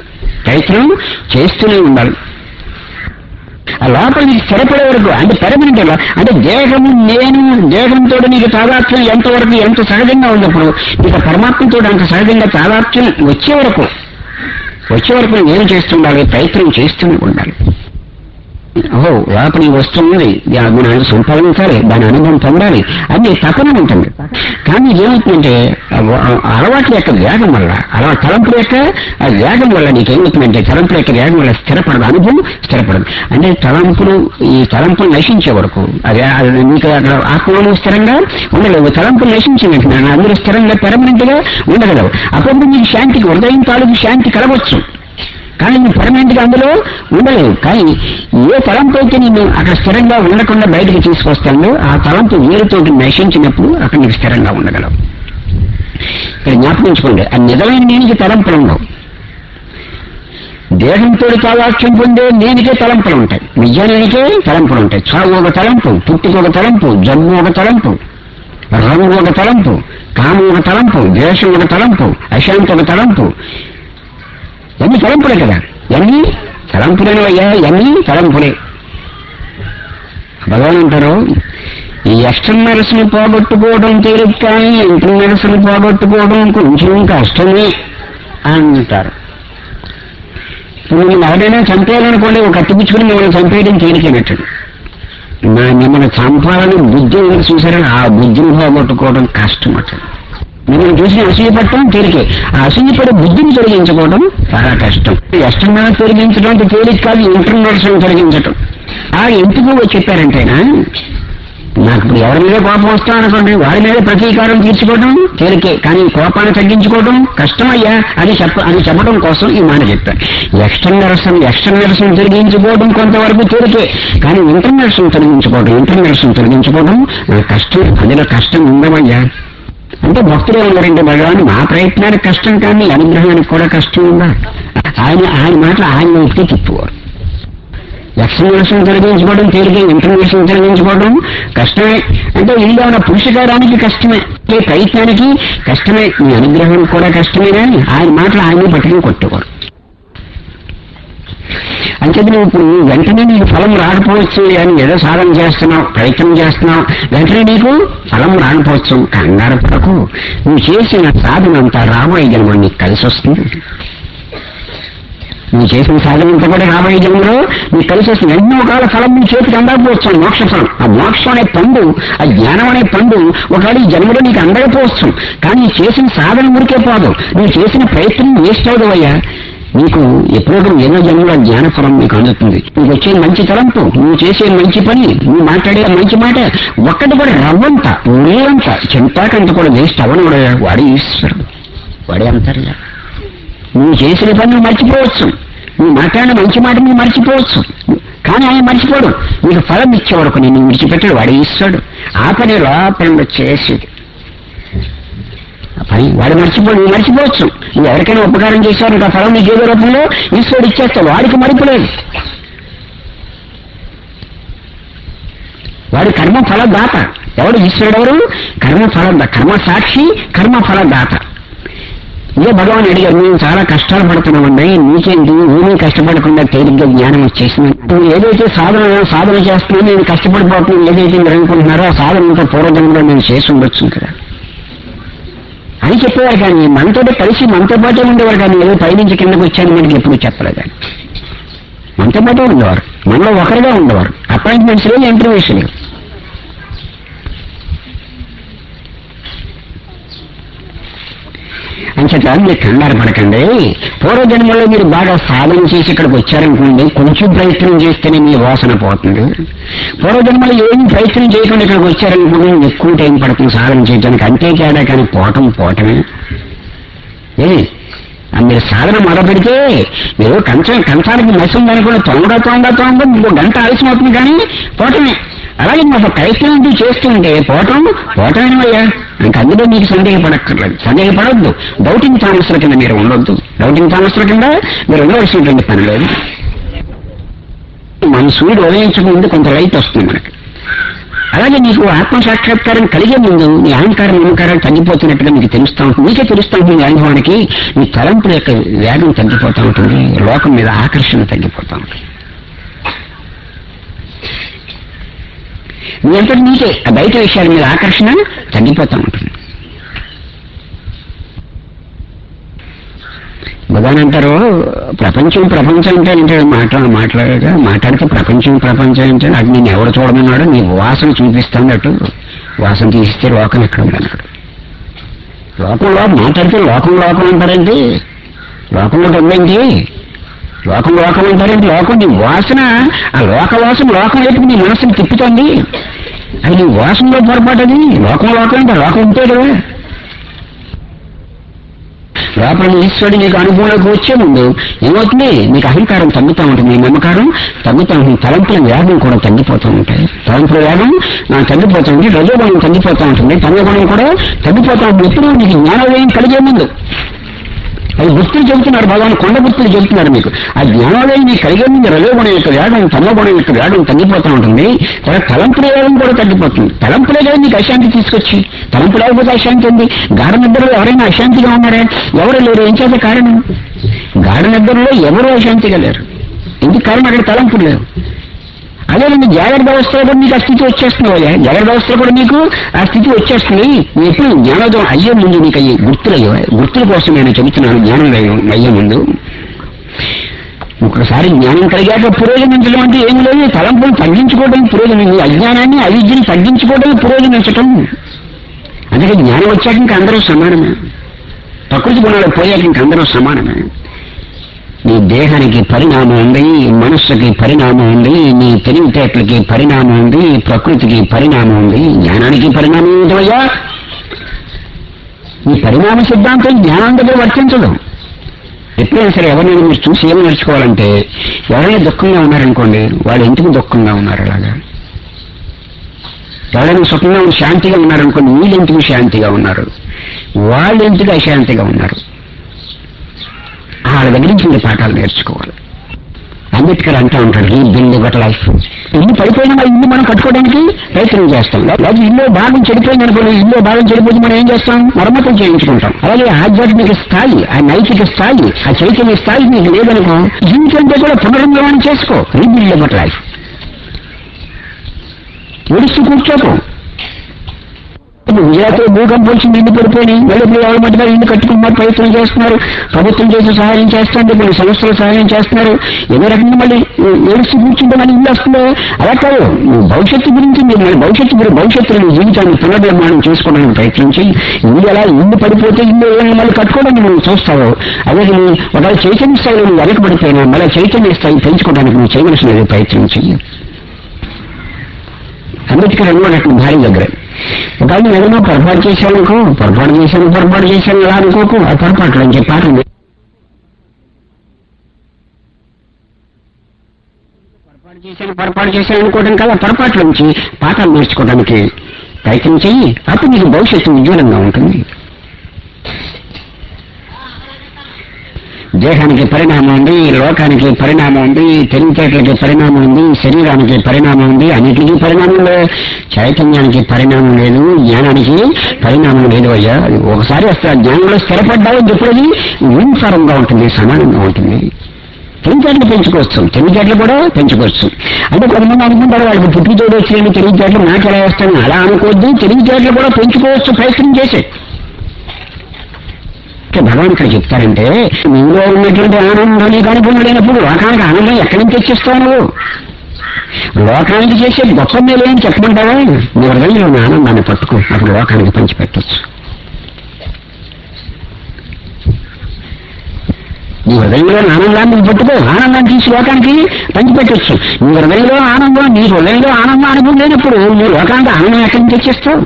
Speaker 1: ఉండాలి. ఆ లోపల నీకు స్థిరపడే వరకు అంటే పర్మనెంట్ అంటే దేహంతో నీకు తాదాత్మ్యం ఎంతవరకు ఎంత సహజంగా ఉన్నప్పుడు నీకు పరమాత్మతో అంత సహజంగా తాదాత్మ్యం వచ్చే వరకు ఏం చేస్తుండాలి? ప్రయత్నం చేస్తూనే ఉండాలి. లోపల ఈ వస్తుంది, మనం సంపాదించాలి, దాని అనుభవం పొందాలి అని తపన ఉంటుంది. కానీ ఏమవుతుందంటే అలవాట్ల యొక్క వేగం వల్ల, తలంపుల యొక్క వేగం వల్ల నీకేమవుతుందంటే తలంపుల యొక్క వేగం వల్ల స్థిరపడదు, అనుభవం స్థిరపడదు. అంటే ఈ తలంపులు నశించే వరకు నీకు అక్కడ ఆత్మలో స్థిరంగా ఉండలేవు. తలంపులు నశించే వెంటనే అందులో స్థిరంగా పెర్మనెంట్ గా ఉండగలవు. అప్పుడు నీకు శాంతికి హృదయం తాలూకు శాంతి కలవచ్చు. కానీ నువ్వు పర్మనెంట్ గా అందులో ఉండలేవు. కానీ ఏ తలంపు అయితే నేను అక్కడ స్థిరంగా ఉండకుండా బయటకు తీసుకొస్తాను ఆ తలంపు వేరుతోటి నశించినప్పుడు అక్కడ నీకు స్థిరంగా ఉండగలవు. ఇక్కడ జ్ఞాపకించుకోండి, ఆ నిజమైన నేనికి తలంపులు ఉండవు. దేహంతో తాదాత్మ్యం పొందే నేనికే తలంపులు ఉంటాయి, నిజానికే తలంపులు ఉంటాయి. చావు ఒక తలంపు, పుట్టుక ఒక తలంపు, జన్మ ఒక తలంపు, రంగు ఒక తలంపు, కాము ఒక తలంపు, ద్వేషం ఒక తలంపు, అశాంతి ఒక తలంపు. ఎన్ని తలంపులే కదా, ఎన్ని తలంపులేనవయ్యా, ఎన్ని తలంపులే. భగవాన్ అంటారు, ఈ ఎక్స్టర్నల్స్ ని పోగొట్టుకోవడం తేలిక కానీ ఇంటర్నల్స్ ని పోగొట్టుకోవడం కొంచెం కష్టమే అంటారు. ఇప్పుడు మిమ్మల్ని ఎవరైనా చంపేయాలనుకోండి, ఒక కత్తిపుచ్చుకుని మిమ్మల్ని చంపేయడం తేలికైనట్టు. మిమ్మల్ని చంపాలని బుద్ధి చూసారని ఆ బుద్ధిని పోగొట్టుకోవడం కష్టం అట్లా. మిమ్మల్ని చూసి అసూయపడటం తేలికే, ఆ అసూయపడే బుద్ధిని తొలగించుకోవడం చాలా కష్టం. ఎక్స్టర్నల్ తొలగించడం అంటే తేలిక కాదు, ఇంటర్నల్స్ తొలగించటం. ఎందుకు చెప్పారంటేనా, నాకు ఇప్పుడు ఎవరి మీద కోపం వస్తా అనుకోండి, వారి మీద ప్రతీకారం తీర్చుకోవడం తేలికే, కానీ కోపాన్ని తగ్గించుకోవడం కష్టమయ్యా అని చెప్పడం కోసం ఈ మాట చెప్పారు. ఎక్స్టర్నల్స్ తొలగించుకోవడం కొంతవరకు తేలికే, కానీ ఇంటర్నల్స్ తొలగించుకోవడం కష్టం. అందులో కష్టం ఉండవయ్యా అంటే భక్తులే ఉన్నారంటే భగవాన్ మా ప్రయత్నానికి కష్టం కానీ అనుగ్రహానికి కూడా కష్టం ఉందా? ఆయన మాటలు ఆయన వ్యక్తి చెప్పుకోరు. ఎక్స్టర్నల్స్ తొలగించుకోవడం తేలికే, ఇంటర్నల్స్ తొలగించుకోవడం కష్టమే. అంటే ఇల్లు ఉన్న పురుషకారానికి కష్టమే, ప్రయత్నానికి కష్టమే, నీ అనుగ్రహానికి కూడా కష్టమే. కానీ ఆయన మాటలు ఆయనే పట్టుకుని కొట్టుకోరు. అంటే నువ్వు ఇప్పుడు వెంటనే నీకు ఫలం రాకపోవచ్చు అని ఏదో సాధన చేస్తున్నావు, ప్రయత్నం చేస్తున్నావు, వెంటనే నీకు ఫలం రాకపోవచ్చు. కంగారు పడకు, నువ్వు చేసిన సాధన అంతా రాబోయే జన్మ నీకు కలిసి వస్తుంది. నువ్వు చేసిన సాధన అంతా కూడా రాబోయే జన్మలో నీకు కలిసి వస్తుంది. ఎన్నో కాల ఫలం నీ చేతికి అందకపోవచ్చు, మోక్ష ఫలం. ఆ మోక్షం అనే పండు, ఆ జ్ఞానం అనే పండు ఒకవేళ ఈ జన్మలో నీకు అందకపోవచ్చు. కానీ నీ చేసిన సాధన మురికే పోదు, నువ్వు చేసిన ప్రయత్నం వేస్ట్ అవదవయ్యా. నీకు ఎప్పుడో ఎన్నో జన్మల జ్ఞాన ఫలం నీకు అందుతుంది. నీకు వచ్చే మంచి తలంపు, నువ్వు చేసే మంచి పని, నువ్వు మాట్లాడే మంచి మాట ఒక్కటి కూడా రవ్వంత నీళ్ళంత చింతాకంత కూడా వేస్ట్ అవ్వను కూడా. వాడే ఈశ్వరుడు, వాడే అంతర్యా. నువ్వు చేసిన పని నువ్వు మర్చిపోవచ్చు, నువ్వు మాట్లాడిన మంచి మాట నువ్వు మర్చిపోవచ్చు, కానీ ఆయన మర్చిపోడు. నీకు ఫలం ఇచ్చే వరకు నేను విడిచిపెట్టాడు. వాడే ఈశ్వరుడు. ఆ పని లోపల చేసేది పని వాడు మర్చిపోడు, నువ్వు మర్చిపోవచ్చు. నువ్వు ఎవరికైనా ఉపకారం చేశావు, ఇంకా ఫలం నీకు ఏదో రూపంలో ఈశ్వరుడు ఇచ్చేస్తాడు. వాడికి మరిపోలేదు. వాడి కర్మ ఫలదాత. ఎవడు ఈశ్వరుడు? ఎవరు? కర్మ ఫలదాత, కర్మ సాక్షి, కర్మ ఫలదాత. ఇదే భగవాన్ అడిగారు, మేము చాలా కష్టాలు పడుతున్నామండి, నీకేంటి ఏమీ కష్టపడకుండా తేలిగ్గా జ్ఞానం వచ్చేసింది. నువ్వు ఏదైతే సాధన చేస్తున్నావు, నేను కష్టపడిపోతున్నాను ఏదైతే మీరు అనుకుంటున్నారో ఆ సాధనంతో పూర్వజన్మలో నేను చేసి ఉండొచ్చు కదా అని చెప్పేవారు. కానీ మనతో కలిసి మనతో పాటే ఉండేవారు. కానీ ఏదో పైనుంచి కిందకు వచ్చాను మనకి ఎప్పుడు చెప్పలేదు. కానీ మనతో పాటే ఉండేవారు, మనలో ఒకరిగా ఉండేవారు. అపాయింట్మెంట్స్ లేవు, ఇంటర్వ్యూస్ లేవు. అంచేత మీరు కంగారు పడకండి. పూర్వజన్మలో మీరు బాగా సాధన చేసి ఇక్కడికి వచ్చారనుకోండి, కొంచెం ప్రయత్నం చేస్తేనే మీ వాసన పోతుంది. పూర్వజన్మలో ఏమి ప్రయత్నం చేయకుండా ఇక్కడికి వచ్చారనుకోండి, ఎక్కువ టైం పడుతుంది సాధన చేయడానికి. అంతే తేడా, కానీ పోవటమే. ఏది మీరు సాధన మొదలుపెడితే మీరు కంచానికి మెస్ ఉందనుకోండి, తొంగ ఇంకో గంట ఆలస్యం అవుతుంది, కానీ పోవటమే. అలాగే మాకు ప్రయత్నం అంటూ చేస్తుంటే పోవటమేనయ్యా. ఇంక అందులో మీకు సందేహపడక్కర్లేదు, సందేహపడొద్దు. డౌటింగ్ థామస్ల కింద మీరు ఉండొద్దు. డౌటింగ్ థామస్ల కింద మీరు ఉండవలసినటువంటి పని లేదు. మన సూర్యుడు ఉదయించకముందు కొంత లైట్ వస్తుంది మనకి. అలాగే నీకు ఆత్మసాక్షాత్కారం కలిగే ముందు నీ అహంకారం అహంకారాలు తగ్గిపోతున్నట్టుగా మీకు తెలుస్తూ ఉంటుంది. మీకే తెలుస్తూ ఉంటుంది అనుభవానికి. నీ తలంపుల యొక్క వేగం తగ్గిపోతూ ఉంటుంది, లోకం మీద ఆకర్షణ తగ్గిపోతూ ఉంటుంది. మీ అంతటి నీకే ఆ బయట విషయాల మీద ఆకర్షణ తగ్గిపోతూ ఉంటుంది. భగవాన్ అంటారు, ప్రపంచం అంటే మాట్లాడితే ప్రపంచం అంటే అది నేను ఎవరు చూడమన్నాడు, నీ వాసన చూపిస్తాడు. వాసన తీసిస్తే లోకం ఎక్కడ ఉందన్నాడు. లోకంలో మాట్లాడితే లోకం అంటారండి. లోకంలో ఉందేంటి? లోకం అంటారంటే లోకం నీ వాసన, ఆ లోకవాసన లోకం వైపు నీ మనసుని తిప్పుతోంది. అది నీ వాసనలో పొరపాటు. అది లోకం అంటే లోకం ఉంటే కదా. లోపల ఈశ్వరుడు నీకు అనుభవంలోకి వచ్చే ముందు ఏమవుతుంది? నీకు అహంకారం తగ్గుతూ ఉంటుంది, మమకారం తగ్గుతూ ఉంటుంది, తలంపుల వేగం కూడా తగ్గిపోతూ ఉంటాయి. తలంపుల వేగం తగ్గిపోతూ ఉంటుంది, రజోగుణం తగ్గిపోతూ ఉంటుంది, తమోగుణం కూడా తగ్గిపోతూ ఉంటుంది. ఎప్పుడు నీకు జ్ఞానోదయం కలిగే ముందు. అది గుర్తులు చెబుతున్నారు భగవాన్, కొండ గుర్తులు చెబుతున్నారు మీకు. ఆ జ్ఞానోదయం నీకు కలిగే ముందు రజోగుణం యొక్క వేగం, తమోగుణం యొక్క వేగం తగ్గిపోతూ ఉంటుంది. తర్వాత తలంపుల వేగం కూడా తగ్గిపోతుంది. తలంపులే కదా నీకు అశాంతి తీసుకొచ్చి. తలంపు లేకపోతే అశాంతి ఉంది. గాఢ నిద్రలో ఎవరైనా అశాంతిగా ఉన్నారా? ఎవరు లేరు. ఏం చేత కారణం? గాఢ నిద్రలో ఎవరూ అశాంతిగా లేరు. ఎందుకు కారణం? అక్కడ తలంపులు లేవు. అదే నీకు జాగ్రత్త వ్యవస్థలో కూడా నీకు ఆ స్థితి వచ్చేస్తుంది. జాగ్రత్త వ్యవస్థలో కూడా నీకు ఆ స్థితి వచ్చేస్తుంది. ఎప్పుడు జ్ఞానోదయం అయ్యే ముందు నీకు అయ్యే గుర్తుల కోసం నేను చెబుతున్నాను. జ్ఞానోదయం అయ్యే ముందు ఒకసారి జ్ఞానం కలిగాక పురోగమించడం అంటే ఏమి లేదు. తలంపులు తగ్గించుకోవడం పురోగమి, అజ్ఞానాన్ని అవిద్యని తగ్గించుకోవడం పురోగమించటం. అందుకే జ్ఞానం వచ్చాక ఇంక అందరూ సమానమే. ప్రకృతి గుణాలు పోయాక ఇంక అందరూ సమానమే. నీ దేహానికి పరిణామం ఉంది, మనస్సుకి పరిణామం ఉంది, నీ తెలివితేటలకి పరిణామం ఉంది, ప్రకృతికి పరిణామం ఉంది, జ్ఞానానికి పరిణామం ఏంటయ్యా? ఈ పరిణామ సిద్ధాంతం జ్ఞానం దగ్గర వర్తించదు. ఎప్పుడైనా సరే ఎవరినైనా మీరు చూసి ఏమి నేర్చుకోవాలంటే, ఎవరైనా దుఃఖంగా ఉన్నారనుకోండి, వాళ్ళు ఎందుకు దుఃఖంగా ఉన్నారు? అలాగా ఎవరైనా సుఖంగా శాంతిగా ఉన్నారనుకోండి, వీళ్ళు ఎందుకు శాంతిగా ఉన్నారు, వాళ్ళు ఎందుకు అశాంతిగా ఉన్నారు? వాళ్ళ దగ్గర నుంచి మీరు పాఠాలు నేర్చుకోవాలి. అంబేద్కర్ అంటూ ఉంటాడు, రీబిల్డ్ యువర్ లైఫ్. ఇల్లు పడిపోయినా ఇల్లు మనం కట్టుకోవడానికి ప్రయత్నం చేస్తాం. లేదా ఇల్లు భాగం చెడిపోయింది అనుకోండి, ఇల్లు భాగం చెడిపోతే మనం ఏం చేస్తాం? మరమ్మతం చేయించుకుంటాం. అలాగే ఆధ్యాత్మిక స్థాయి, ఆ నైతిక స్థాయి, ఆ చైతన్య స్థాయి నీకు లేదనుకో, జీవితంతో కూడా పునర్నిర్మాణం చేసుకో. Rebuild your life. ఏడుస్తూ కూర్చోకు. గుజరాత్ లో భూకంపం వచ్చింది, ఇల్లు పడిపోయినాయి. మళ్ళీ ఎవరి మధ్య ఇల్లు కట్టుకున్నారు, ప్రయత్నం చేస్తున్నారు, ప్రభుత్వం చేసి సహాయం చేస్తుంది, కొన్ని సంస్థలు సహాయం చేస్తున్నారు. ఏదో రకంగా మళ్ళీ ఏడుస్తూ కూర్చుంటే మళ్ళీ ఇల్లు వస్తుందో అలా కాదు. భవిష్యత్తు గురించి మీరు భవిష్యత్తులో జీవితాన్ని పునర్నిర్మాణం చేసుకోవడానికి ప్రయత్నించి ఇల్లు ఎలా ఇల్లు పడిపోతే ఇల్లు మళ్ళీ కట్టుకోవడానికి నువ్వు చూస్తావు. అదే నువ్వు ఒకవేళ చైతన్య స్థాయిలో నువ్వు వెనకబడిపోయినా మళ్ళీ చైతన్య స్థాయి పెంచుకోవడానికి నువ్వు చేయవలసినది ప్రయత్నించి. అంబేద్కర్ అన్నమాట భార్య దగ్గర ఒకవేళ నువ్వు ఏదైనా పొరపాటు చేశానుకో, పొరపాటు చేశాను అలా అనుకోకు, ఆ పొరపాట్లు అని చెప్పారు. పొరపాటు చేశాను అనుకోవడం కాదు, పొరపాట్ల నుంచి పాఠాలు నేర్చుకోవడానికి ప్రయత్నం చెయ్యి. అప్పుడు నీకు భవిష్యత్తు ఉజ్వలంగా ఉంటుంది. దేహానికి పరిణామం ఉంది, లోకానికి పరిణామం ఉంది, తెలివితేటలకి పరిణామం ఉంది, శరీరానికి పరిణామం ఉంది, అన్నిటికీ పరిణామం లేదు. చైతన్యానికి పరిణామం లేదు, జ్ఞానానికి పరిణామం లేదు. అయ్యా ఒకసారి వస్తే జ్ఞానంలో స్థిరపడ్డావు ఎప్పుడది యూనిఫారంగా ఉంటుంది, సమానంగా ఉంటుంది. తెలివితేటలు పెంచుకోవచ్చు, తెలివితేటలు కూడా పెంచుకోవచ్చు. అంటే కొంతమంది అనుకుంటారు వాళ్ళకి పుట్టితోడు వచ్చిన తెలివితేటలు నాకు ఎలా వస్తాను, అలా అనుకోవద్దు. తెలివితేటలు కూడా పెంచుకోవచ్చు ప్రయత్నం చేసే. భగవాన్ ఇక్కడ చెప్తారంటే నీలో ఉన్నటువంటి ఆనందం నీకు అనుభవం లేనప్పుడు లోకానికి ఆనందం ఎక్కడి నుంచి తెచ్చిస్తావు నువ్వు? లోకానికి చేసే గొప్ప మేలు ఏం చెప్పమంటావా? నీ హృదయంలో ఉన్న ఆనందాన్ని పట్టుకో, అప్పుడు లోకానికి పంచిపెట్టచ్చు. నీ హృదయంలో ఆనందాన్ని పట్టుకో, ఆనందాన్ని తీసి లోకానికి పంచిపెట్టచ్చు. నీ హృదయంలో ఆనందం అనుభవం లేనప్పుడు నువ్వు లోకానికి ఆనందం ఎక్కడి నుంచి తెచ్చిస్తావు?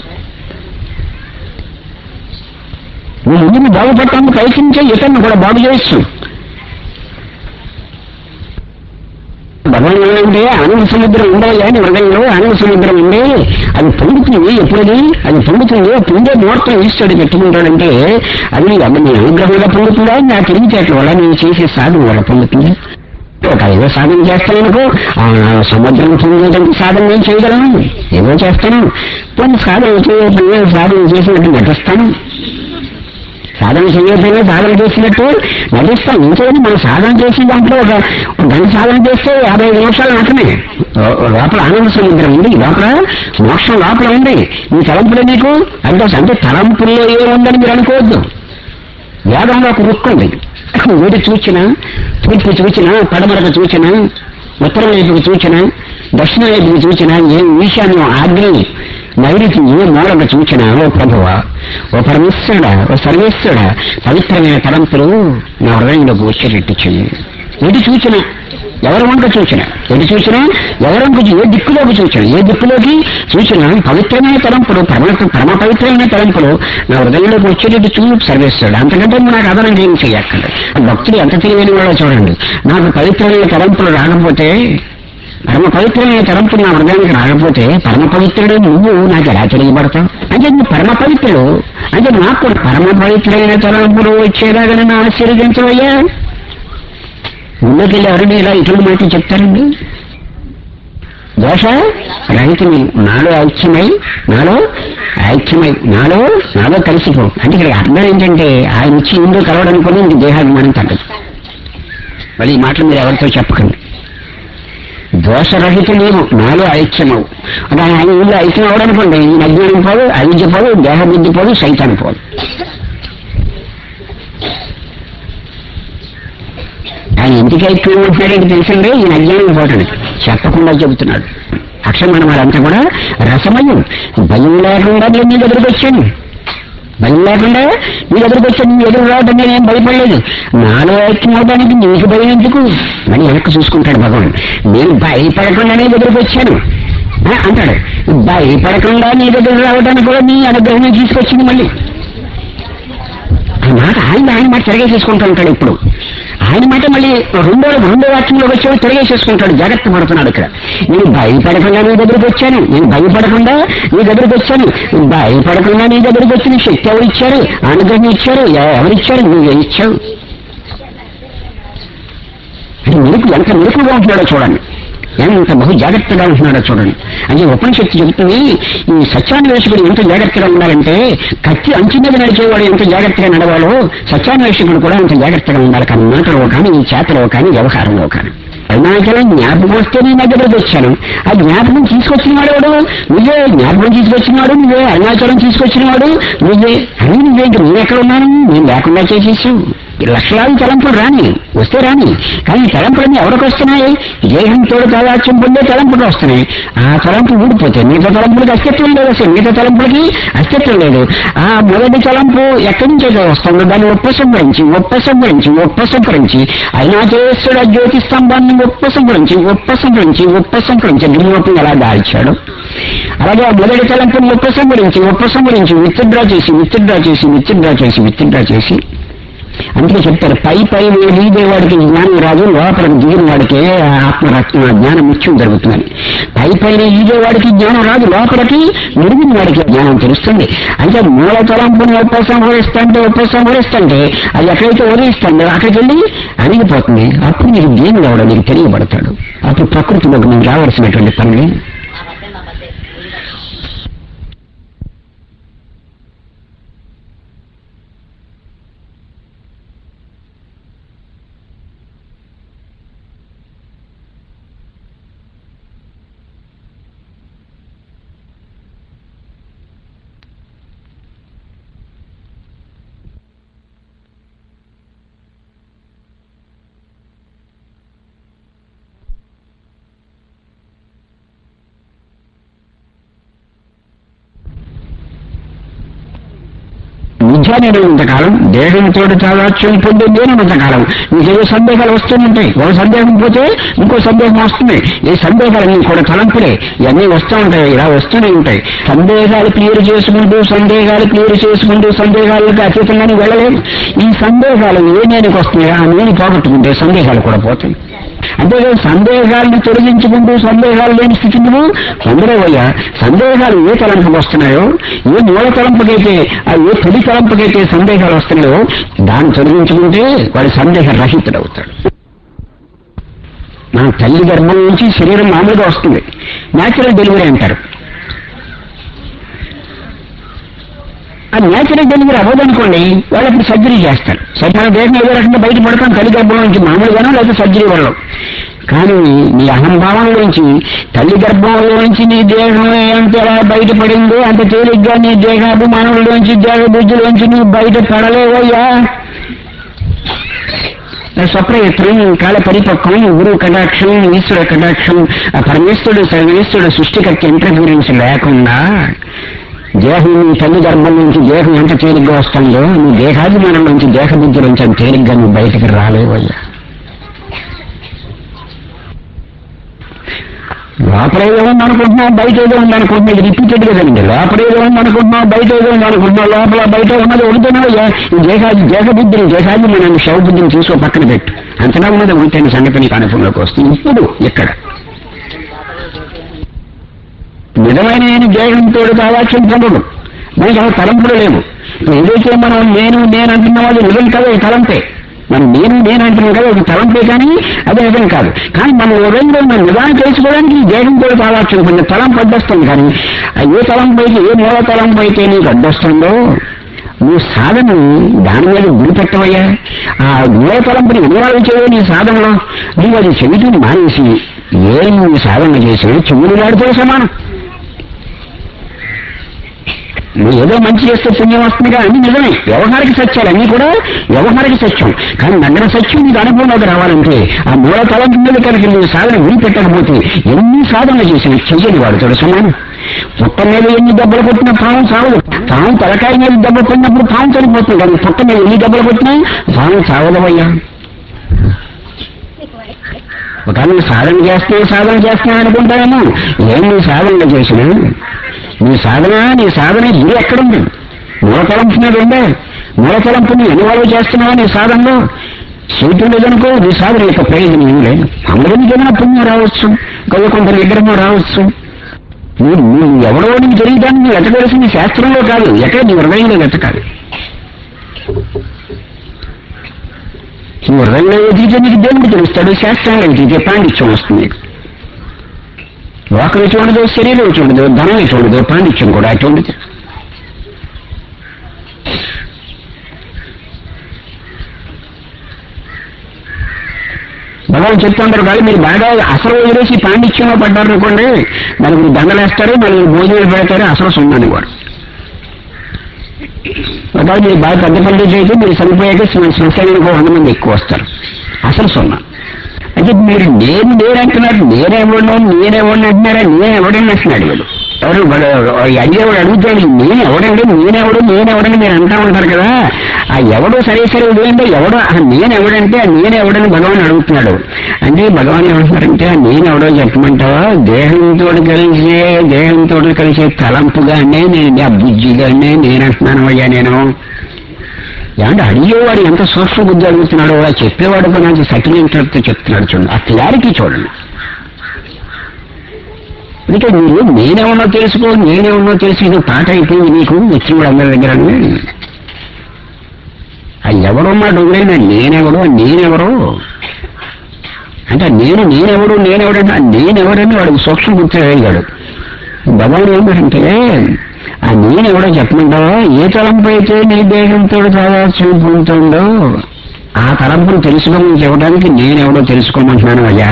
Speaker 1: నువ్వు ముందుని బాగుపడటానికి ప్రయత్నించే ఇతరులను కూడా బాగు చేయొచ్చు. భగవాన్ ఏమంటే ఆనంద సముద్రం ఉండాలి అని హృదయంలో ఆనంద సముద్రం ఉండే అది పొందుతుంది. ఎప్పుడది అది పొందుతుంది పొందే ముహూర్తం ఈశ్వరుడు పెట్టుకుంటాడంటే అది నీ అనుగ్రహంగా పొందుతుందా, నా తెలివితేటల వల్ల నేను చేసే సాధన వల్ల పొందుతుంది. ఒక ఏదో సాధన చేస్తాననుకో, సముద్రం పొందేదానికి సాధన నేను చేయగలను, ఏదో చేస్తాను. కొన్ని సాధన చేసినట్టు నటిస్తాను, సాధన చేయకపోయినా సాధన చేసినట్టు నటిస్తాం. ఇంకేది మనం సాధన చేసిన దాంట్లో ఒక గంట సాధన చేస్తే 55 నిమిషాలు మాత్రమే. లోపల ఆనంద సముద్రం ఉంది, లోపల మోక్షం లోపల ఉంది. ఈ తలంపులే నీకు అంటే తలంపుల్లో ఏముందని మీరు అనుకోవద్దు. వేదంలో ఒక రుక్కు ఉంది. వీటి చూచినా, తూర్పు చూచినా, పడమరకు చూచినా, ఉత్తరం వైపుకు చూచినా, దక్షిణ వైపుకు చూచినా, ఏం ఈశాన్యం ఆగ్నేయం నైరుతి ఏ మూలంగా చూచినా, ఓ ప్రభువా, ఓ పరమేశ్వరుడా, ఓ సర్వేశ్వరుడా, పవిత్రమైన తలంపులు నా హృదయంలోకి వచ్చేటట్టు చెయ్యి. ఎటు చూచినా, ఎవరి వంక చూచినా, ఎటు చూచినా, ఎవరంక ఏ దిక్కులోకి చూచినా పవిత్రమైన తలంపులు, పరమ పవిత్రమైన తలంపులు నా హృదయంలోకి వచ్చేటట్టు చూడు సర్వేశ్వరుడు. అంతకంటే నాకు అదనం ఏం చెయ్యక్కర్లేదు. భక్తులు ఎంత తెలియని వాళ్ళో చూడండి. నాకు పవిత్రమైన తలంపులు రాకపోతే, పరమ పవిత్రమైన తలంపులు నా హృదయానికి రాకపోతే పరమ పవిత్రుడు నువ్వు నాకు ఎలా తెలియబడతావు? అంటే నువ్వు పరమ పవిత్రుడు అంటే నాకు కూడా పరమ పవిత్రమైన తలంపులు వచ్చేలాగా నన్ను ఆశీర్వదించవయ్యా. ముందుకెళ్ళి ఎవరిని ఇలా ఇటువంటి మాటలు చెప్తారండి? దోష రహితమై నాలో ఐక్యమై నాలో కలిసిపో. అంటే ఇక్కడ అర్థం ఏంటంటే ఆయన ఇచ్చి ఇందుకు కలవడానికి ఇంక దేహాభిమానం తగ్గదు. మరి ఈ మాటలు మీరు ఎవరితో చెప్పకండి. దోషరహిత నీవు నాలో ఐక్యమవు. అంటే ఆయన ఊళ్ళో ఐక్యం అవడనుకోండి, ఈ అజ్ఞానం పోదు, అవిద్య పోదు, దేహబుద్ధి పోదు, సైతాన్ని పోదు. ఆయన ఇంటికి ఐక్యం ఉంటున్నాడంటే తెలిసిందే ఈయన అజ్ఞానం పోవటానికి చెప్పకుండా చెబుతున్నాడు. అక్షరమైన వాళ్ళంతా కూడా రసమయం. భయం లేకుండా నేను నీ దగ్గరికి వచ్చాను, భయం లేకుండా నీ దగ్గరికి వచ్చాను. నీ ఎదురు రావడం నేనేం భయపడలేదు. నాలో ఐక్యం అవడానికి నీకు భయం ఎందుకు అని వెనక్కి చూసుకుంటాడు భగవాన్. నేను భయపడకుండా నీ దగ్గరికి వచ్చాను అంటాడు. భయపడకుండా నీ దగ్గర రావడానికి కూడా నీ అనుగ్రహం తీసుకొచ్చింది. మళ్ళీ ఆ మాట ఆయన మాట తిరగేసేసుకుంటూ ఉంటాడు. ఇప్పుడు ఆయన మాట మళ్ళీ రెండో వాక్యంలోకి వచ్చేవాడు తిరగేసేసుకుంటాడు. జాగ్రత్త పడుతున్నాడు ఇక్కడ. నేను భయపడకుండా నీ దగ్గరికి వచ్చాను, భయపడకుండా నీ దగ్గరికి వచ్చి నీ శక్తి ఎవరు ఇచ్చారు, అనుగ్రహం ఇచ్చారు, ఎవరిచ్చారు, నువ్వే ఇచ్చావు. అంటే ఎంత మెరుకుగా ఉంటున్నాడో చూడండి, ఎంత బహు జాగ్రత్తగా ఉంటున్నాడో చూడండి. అంటే ఉపనిషత్తు చెబుతుంది ఈ సత్యాన్వేషకుడు ఎంత జాగ్రత్తగా ఉండాలంటే కత్తి అంచు మీద నడిచేవాడు ఎంత జాగ్రత్తగా నడవాలో సత్యాన్వేషకుడు కూడా అంత జాగ్రత్తగా ఉండాలి. కానీ మాటలో కానీ, ఈ చేతలో కానీ, వ్యవహారంలో కానీ. అరుణాచలం జ్ఞాపకం వస్తే నేను దగ్గరకు వచ్చాను. ఆ జ్ఞాపకం తీసుకొచ్చిన వాడు నువ్వే, జ్ఞాపకం తీసుకొచ్చిన వాడు నువ్వే, అరుణాచలం తీసుకొచ్చిన వాడు నువ్వే. అని నువ్వేంటి, నేను ఎక్కడ ఉన్నాను, నేను లేకుండా చేసేసావు. లక్షలాది తలంపులు రాని వస్తే రాని, కానీ తలంపులన్నీ ఎవరికి వస్తున్నాయి? దేహంతో తాదాత్యం పొందే తలంపులు వస్తున్నాయి. ఆ తలంపు ఊడిపోతే మిగతా తలంపులకి అస్తిత్వం లేదు. అసలు మిగతా తలంపులకి అస్తిత్వం లేదు. ఆ మొదటి తలంపు ఎక్కడి నుంచి వస్తుందో దాన్ని ఉపసంహరించి అరుణాచలేశ్వరుడు ఆ జ్యోతి స్తంభాన్ని ఉపసంహరించి గిరిమోపం ఎలా దాల్చాడు, అలాగే ఆ మొదటి తలంపుని ఉపసంహరించి విత్డ్రా చేసి అందుకే చెప్తారు, పై వీదేవాడికి జ్ఞానం రాదు, లోపలికి దిగిన వాడికే ఆత్మరత్న జ్ఞానం ముఖ్యం జరుగుతుందని. పైన ఈదేవాడికి జ్ఞానం రాదు, లోపలికి నిడిగిన వాడికి జ్ఞానం తెలుస్తుంది. అంటే మూల తలంపుని ఉపసంహరిస్తుంటే అది ఎక్కడైతే వదిలిస్తుందో అక్కడికి వెళ్ళి అణిగిపోతుంది. అప్పుడు నీకు దేవుడు ఎవడో నీకు తెలియబడతాడు. అప్పుడు ప్రకృతిలోకి నీకు రావాల్సినటువంటి పనులు మిథ్యా నేను ఇంతకాలం, దేహంతో తాదాత్యం పొందే నేను ఇంతకాలం. నీకేవో సందేహాలు వస్తూనే ఒక సందేహం పోతే ఇంకో సందేహం వస్తుంది. ఈ సందేహాలన్నీ కూడా తలంపులే, ఇవన్నీ వస్తూ ఉంటాయి, ఇలా వస్తూనే ఉంటాయి. సందేహాలు క్లియర్ చేసుకుంటూ సందేహాలకు అతీతంగానే వెళ్ళలేదు. ఈ సందేహాలు ఏ నేనికి వస్తున్నాయో ఆ నేను పోగొట్టుకుంటే సందేహాలు కూడా పోతాయి. అంతేకాదు సందేహాలను తొలగించుకుంటూ సందేహాలు లేని స్థితి నువ్వు పొందలేవయ్యా. సందేహాలు ఏ తలంపులు వస్తున్నాయో, ఏ మూల తలంపుకైతే, ఏ తొలి తలంపుకైతే సందేహాలు వస్తున్నాయో దాన్ని తొలగించుకుంటే వాడి సందేహ రహితుడవుతాడు. మన తల్లి గర్భం నుంచి శరీరం మామూలుగా వస్తుంది, న్యాచురల్ డెలివరీ అంటారు. ఆ న్యాచురల్ డెలివరీ అవ్వదనుకోండి, వాళ్ళు అప్పుడు సర్జరీ చేస్తారు. మన దేశం ఏదో రకంగా బయట పడతాం తల్లి గర్భం నుంచి, మామూలుగానో లేకపోతే సర్జరీ వల్ల. కానీ నీ అహంభావం గురించి, తల్లి గర్భంలో నుంచి నీ దేహం ఎంత ఎలా బయటపడిందో అంత తేలిగ్గా నీ దేహాభిమానంలోంచి, దేహ బుద్ధిలోంచి నువ్వు బయట పడలేవయ్యా. స్వప్రయత్నం, కాల పరిపక్వం, గురు కటాక్షం, ఈశ్వర కటాక్షం, ఆ పరమేశ్వరుడు సర్వేశ్వరుడు సృష్టికర్త ఇంటర్ఫీరెన్స్ లేకుండా దేహం నీ తల్లి గర్భం నుంచి దేహం ఎంత తేలిగ్గా వస్తుందో నీ దేహాభిమానం నుంచి, దేహ బుద్ధి నుంచి అంత తేలిగ్గా నువ్వు బయటకు రాలేవయ్యా. లోపల ఏదో ఉందనుకుంటున్నావు, బయట ఏదో ఉందనుకుంటున్నావు. ఇది రిపీటెడ్ కదండి. లోపల ఏదో ఉందనుకుంటున్నావు, బయట ఏదో ఉందనుకుంటున్నావు. లోపల బయట ఉన్నది ఒకటేనయ్యా. ఈ దేహబుద్ధిని, దేహాభిమానాన్ని, శవబుద్ధిని తీసుకో పక్కన పెట్టు. అంతలా ఉన్నది ఉంటేనే సంగతి నీకు అనుభవంలోకి వస్తుంది. ఇప్పుడు ఇక్కడ నిజమైన నేను దేహంతో తాదాత్యం పొందడు. మనకి అసలు తలంపులు లేవు. ఏదైతే మనం నేను అంటున్నాం అది నిజం కదా, తలంపే. మనం నేను అంటున్నాం కదా, అది తలంపే, కానీ అదే నిజం కాదు. కానీ మన ఉదయంలో మనం నిజాన్ని తెలుసుకోవడానికి ఈ దేహంతో తాదాత్యం పొందే తలంపు అడ్డొస్తుంది. కానీ ఏ తలంపు అయితే, ఏ మూల తలంపు అయితే నీకు అడ్డొస్తుందో నీ సాధన దాని మీద గురి పెట్టవయ్యా. ఆ మూల తలంపుని వినియోగం చేయవు నీ సాధనలో. నువ్వు అది చెవిటిని మానేసి ఏం నువ్వు సాధన చేసి చెవులు వాడితో సమానం. నువ్వు ఏదో మంచి చేస్తే పుణ్యం వస్తుందిగా, అన్ని నిజమే. వ్యవహారిక సత్యాలు అన్నీ కూడా వ్యవహారిక సత్యం. కానీ నగర సత్యం నీకు అనుభవంలోకి రావాలంటే ఆ మూల తలంపు మీద కనుక నువ్వు సాధన గురి పెట్టకపోతే ఎన్ని సాధనలు చేసిన చెయ్యని వాడుతాడు సమానం. పుట్ట మీద ఎన్ని దెబ్బలు కొట్టినా పాము సావదు. పాము తలకాయ మీద దెబ్బ పడినప్పుడు పాము చనిపోతుంది. కానీ పుట్ట మీద ఎన్ని దెబ్బలు కొట్టినా పాము సావదవయ్యా. ఒక సాధన చేస్తున్నా అనుకుంటానేమో. ఏం నీ సాధనలు చేసినా నీ సాధన గురి ఎక్కడుంది? మూలతలంపు మీద ఉండే. మూలతలంపుని ఎన్నివాళ్ళు చేస్తున్నావా నీ సాధనలో? చేయటం లేదనుకో, నీ సాధన యొక్క ప్రయోజనం ఏం లేదు. అందరికీ ఏదైనా పుణ్యం రావచ్చు, కొంత నిగ్రహం రావచ్చు. నువ్వు ఎవడో నీకు తెలియటాన్ని నువ్వు ఎత్తవలసింది శాస్త్రంలో కాదు, ఎక్కడ నీ హృదయంలో ఎత్తకాలి. నీ హృదయంలో ఎదిగితే నీకు దేవుడు తెలుస్తాడు, శాస్త్రంలో ఎదిగితే పాండిత్యం వస్తుంది. లోకం ఎటు ఉండదు, శరీరం ఎటు ఉండదు, ధనం ఎటు ఉండదు, పాండిత్యం కూడా అటు ఉండదు. భగవాన్ చెప్తుంటారు కానీ మీరు బాగా అసలు వదిలేసి పాండిత్యంలో పడ్డారు అనుకోండి, నలుగురు దండలేస్తారు, నలుగురు భోజనాలు పెడతారు, అసలు సున్నాను వాడు. ఒకవేళ మీరు బాగా పెద్ద పనులు చేస్తే మీరు చనిపోయాక శ్మశానానికి 100 మంది ఎక్కువ వస్తారు, అసలు సున్నా. అంటే మీరు నేనంటున్నారు, నేనెవడను అంటున్నారా? నేనెవడని అంటున్నాడు వీడు. ఎవరు అడిగేవాడు అడుగుతాడు, నేనెవడని మీరు అంటా ఉంటారు కదా. ఆ ఎవడో సరే ఇదేంటే ఎవడో నేనెవడంటే ఆ నేనెవడని భగవాన్ అడుగుతున్నాడు. అంటే భగవాన్ ఏమంటున్నారంటే ఆ నేనెవడో చెప్పమంటావా? దేహంతో కలిసే తలంపుగానే నేను ఆ బుజ్జిగానే నేనంటున్నాను అయ్యా నేను. ఏమంటే అడిగేవాడు ఎంత సూక్ష్మ బుద్ధి అడుగుతున్నాడో, చెప్పేవాడు నాకు సటిల్ ఇంటర్తో చెప్తున్నాడు. చూడండి ఆ క్లారిటీ చూడండి. అందుకే మీరు నేనేమన్నా తెలుసు ఇది పాట అయిపోయింది నీకు వచ్చిన కూడా అందరి దగ్గర. ఆ ఎవడో మాట వదిలేనా నేనెవరు అంటే నేనెవడంటే నేనెవడని వాడికి సూక్ష్మ బుద్ధి అడిగాడు. భగవాన్ ఏమంటే ఆ నేనెవడో చెప్పమంటావా? ఏ తలంపు అయితే నీ దేహంతో చూపుతుందో ఆ తలంపును తెలుసుకోమని చెప్పడానికి నేనెవడో తెలుసుకోమంటున్నాను అయ్యా.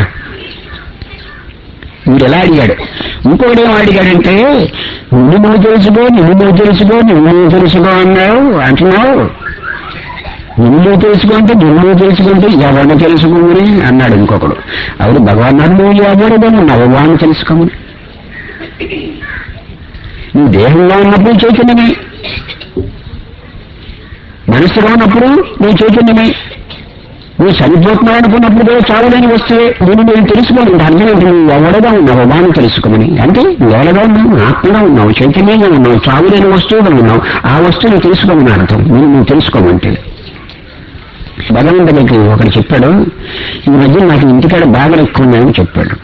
Speaker 1: మీరు ఎలా అడిగాడు. ఇంకొకటి ఏం అడిగాడంటే నువ్వు తెలుసుకో అన్నావు అంటున్నావు. నువ్వు తెలుసుకుంటే ఎవరిని తెలుసుకోమని అన్నాడు ఇంకొకడు. అవును భగవాన్ నువ్వు ఎవరిదని నవవాన్ని తెలుసుకోమని. నువ్వు దేహంలో ఉన్నప్పుడు చైతన్యమే, మనసులో ఉన్నప్పుడు నువ్వు చైతన్యమే. నువ్వు చనిపోతున్నావు అనుకున్నప్పుడు కూడా చావలేని వస్తువే. నేను తెలుసుకోవాలి. అర్థం ఏంటి? నువ్వు ఎవడగా ఉన్నావు వాడిని తెలుసుకోమని. అంటే నువ్వు ఎవడగా ఉన్నావు, ఆత్మగా ఉన్నావు, చైతన్యంగా ఉన్నావు, చావులేని వస్తువుగా ఉన్నావు. ఆ వస్తువుని తెలుసుకోమని అర్థం. నువ్వు తెలుసుకోమంటే భగవంతుడికి ఒకరు చెప్పాడు, ఈ మధ్య నాకు ఇంటికాడ బాగా ఎక్కువ ఉన్నాయని చెప్పాడు.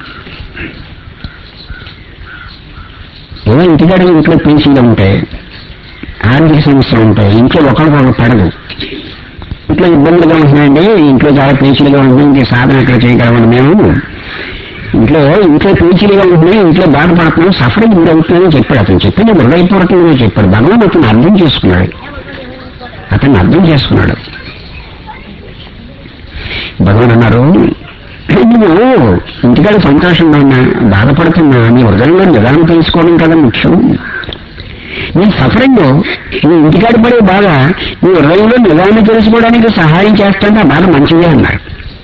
Speaker 1: ఏదో ఇంట్లో పీసీలు ఉంటాయి, ఆర్థిక సమస్యలు ఉంటాయి, ఇంట్లో ఒకరికొకరు పడదు, ఇంట్లో ఇబ్బందులుగా ఉంటున్నాయండి, ఇంట్లో చాలా పీచీలుగా ఉంటుంది, సాధన ఎక్కడ చేయగలమని మేము ఇంట్లో పీచీలుగా ఉంటున్నాయి, ఇంట్లో బాధపడుతున్నాం, సఫరింగ్ మీరు అవుతుందని చెప్పాడు. అతను చెప్పింది హృదయపూర్వకంగా చెప్పాడు. భగవాన్ అతను అర్థం చేసుకున్నాడు. భగవాన్ అన్నారు, నువ్వు ఇంటికాడ సంతోషంగా ఉన్నా బాధపడుతున్నా నీ హృదయంలో నిదానం తెలుసుకోవడం కదా ముఖ్యం. నీ సఫరింగ్ నీ ఇంటికాడ పడే బాధ నీ హృదయంలో నిదానం తెలుసుకోవడానికి సహాయం చేస్తుంటే ఆ బాధ మంచిదే అన్నారు.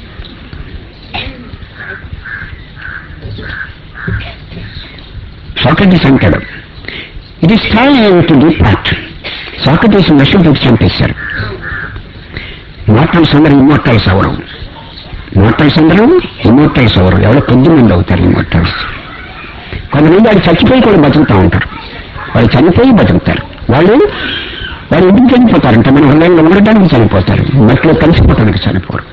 Speaker 1: సాక్రటీస్ అంటాడు, it is time to depart. Socrates machine పెట్టి చంపేశారు. మోర్టల్స్ అందరూ ఇమ్మోర్టల్స్ అవడం, ఇమ్మోర్టల్స్ అవరు. ఎవరో 10 మంది అవుతారు ఇమ్మోర్టల్స్. కొంతమంది వాడు చచ్చిపోయి కూడా బతుకుతూ ఉంటారు. వాళ్ళు చనిపోయి బతుకుతారు. వాళ్ళు ఇంటికి చనిపోతారంట, మన హృదయంలో ఉండటానికి చనిపోతారు, మట్టిలో కలిసిపోవడానికి చనిపోరు.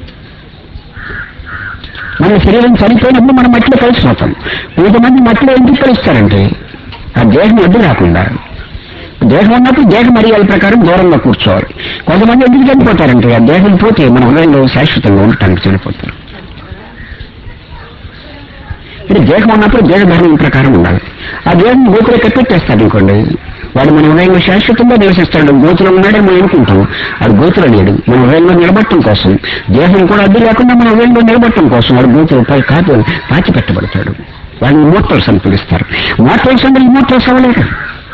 Speaker 1: మన శరీరం చనిపోయినప్పుడు మనం మట్టిలో కలిసిపోతాం. కొంతమంది మట్టిలో ఎందుకు కలుస్తారంటే ఆ దేహం అడ్డు రాకుండా. దేహం ఉన్నప్పుడు దేహ మర్యాద ప్రకారం దూరంగా కూర్చోవాలి. కొంతమంది ఎందుకు చనిపోతారంటే ఆ దేహం పోతే మన హృదయంలో శాశ్వతంగా ఉండటానికి చనిపోతారు. ఇది దేహం ఉన్నప్పుడు దేహ ధర్మం ప్రకారం ఉండాలి. ఆ దేహం గోతులో కప్పెట్టేస్తాడు అనుకోండి, వాడు మన హృదయంలో శాశ్వతంగా నివసిస్తాడు. గోతులో ఉన్నాడే మనం అనుకుంటాం, వాడు గోతులో లేడు. మన హృదయంలో నిలబట్టడం కోసం, దేహం కూడా అడ్డు లేకుండా మన హృదయంలో నిలబట్టడం కోసం వాడు గోతులో పాతి పెట్టబడతాడు. వాడిని ఇమ్మోర్టల్స్ అని పిలుస్తారు. మోర్టల్స్ అంటే ఇమ్మోర్టల్స్ అవ్వలేరు.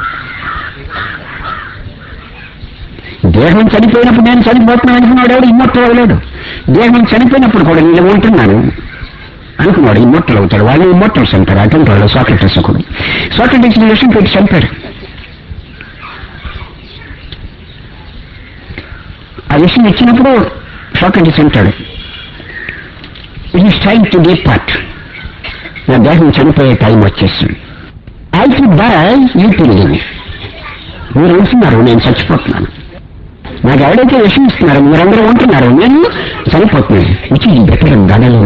Speaker 1: దేహం చనిపోయినప్పుడు నేను చనిపోతున్నాను అనుకున్నాడు ఎవడు ఇమ్మోర్టల్ అవ్వలేడు. దేహం చనిపోయినప్పుడు కూడా నేను ఉంటున్నాను అనుకున్నాడు ఇమ్మోర్టల్ అవుతాడు. వాళ్ళు ఇమ్మోర్టల్స్ అంటారు. అటువంటి వాళ్ళు సాక్రటీస్ ఒకడు. సాక్రటీస్ విషయం పెట్టి చంపారు. ఆ విషయం ఇచ్చినప్పుడు సాక్రటీస్ అంటాడు, it is time to depart. నా దేహం చనిపోయే టైం వచ్చేస్తుంది. I to die, you to live. మీరు ఉంటున్నారు, నేను చచ్చిపోతున్నాను. నాకు ఎవరైతే విషయం ఇస్తున్నారో మీరందరూ ఉంటున్నారు, నేను చనిపోతున్నాను. విచ్ ఈజ్ బెటర్ గడలో.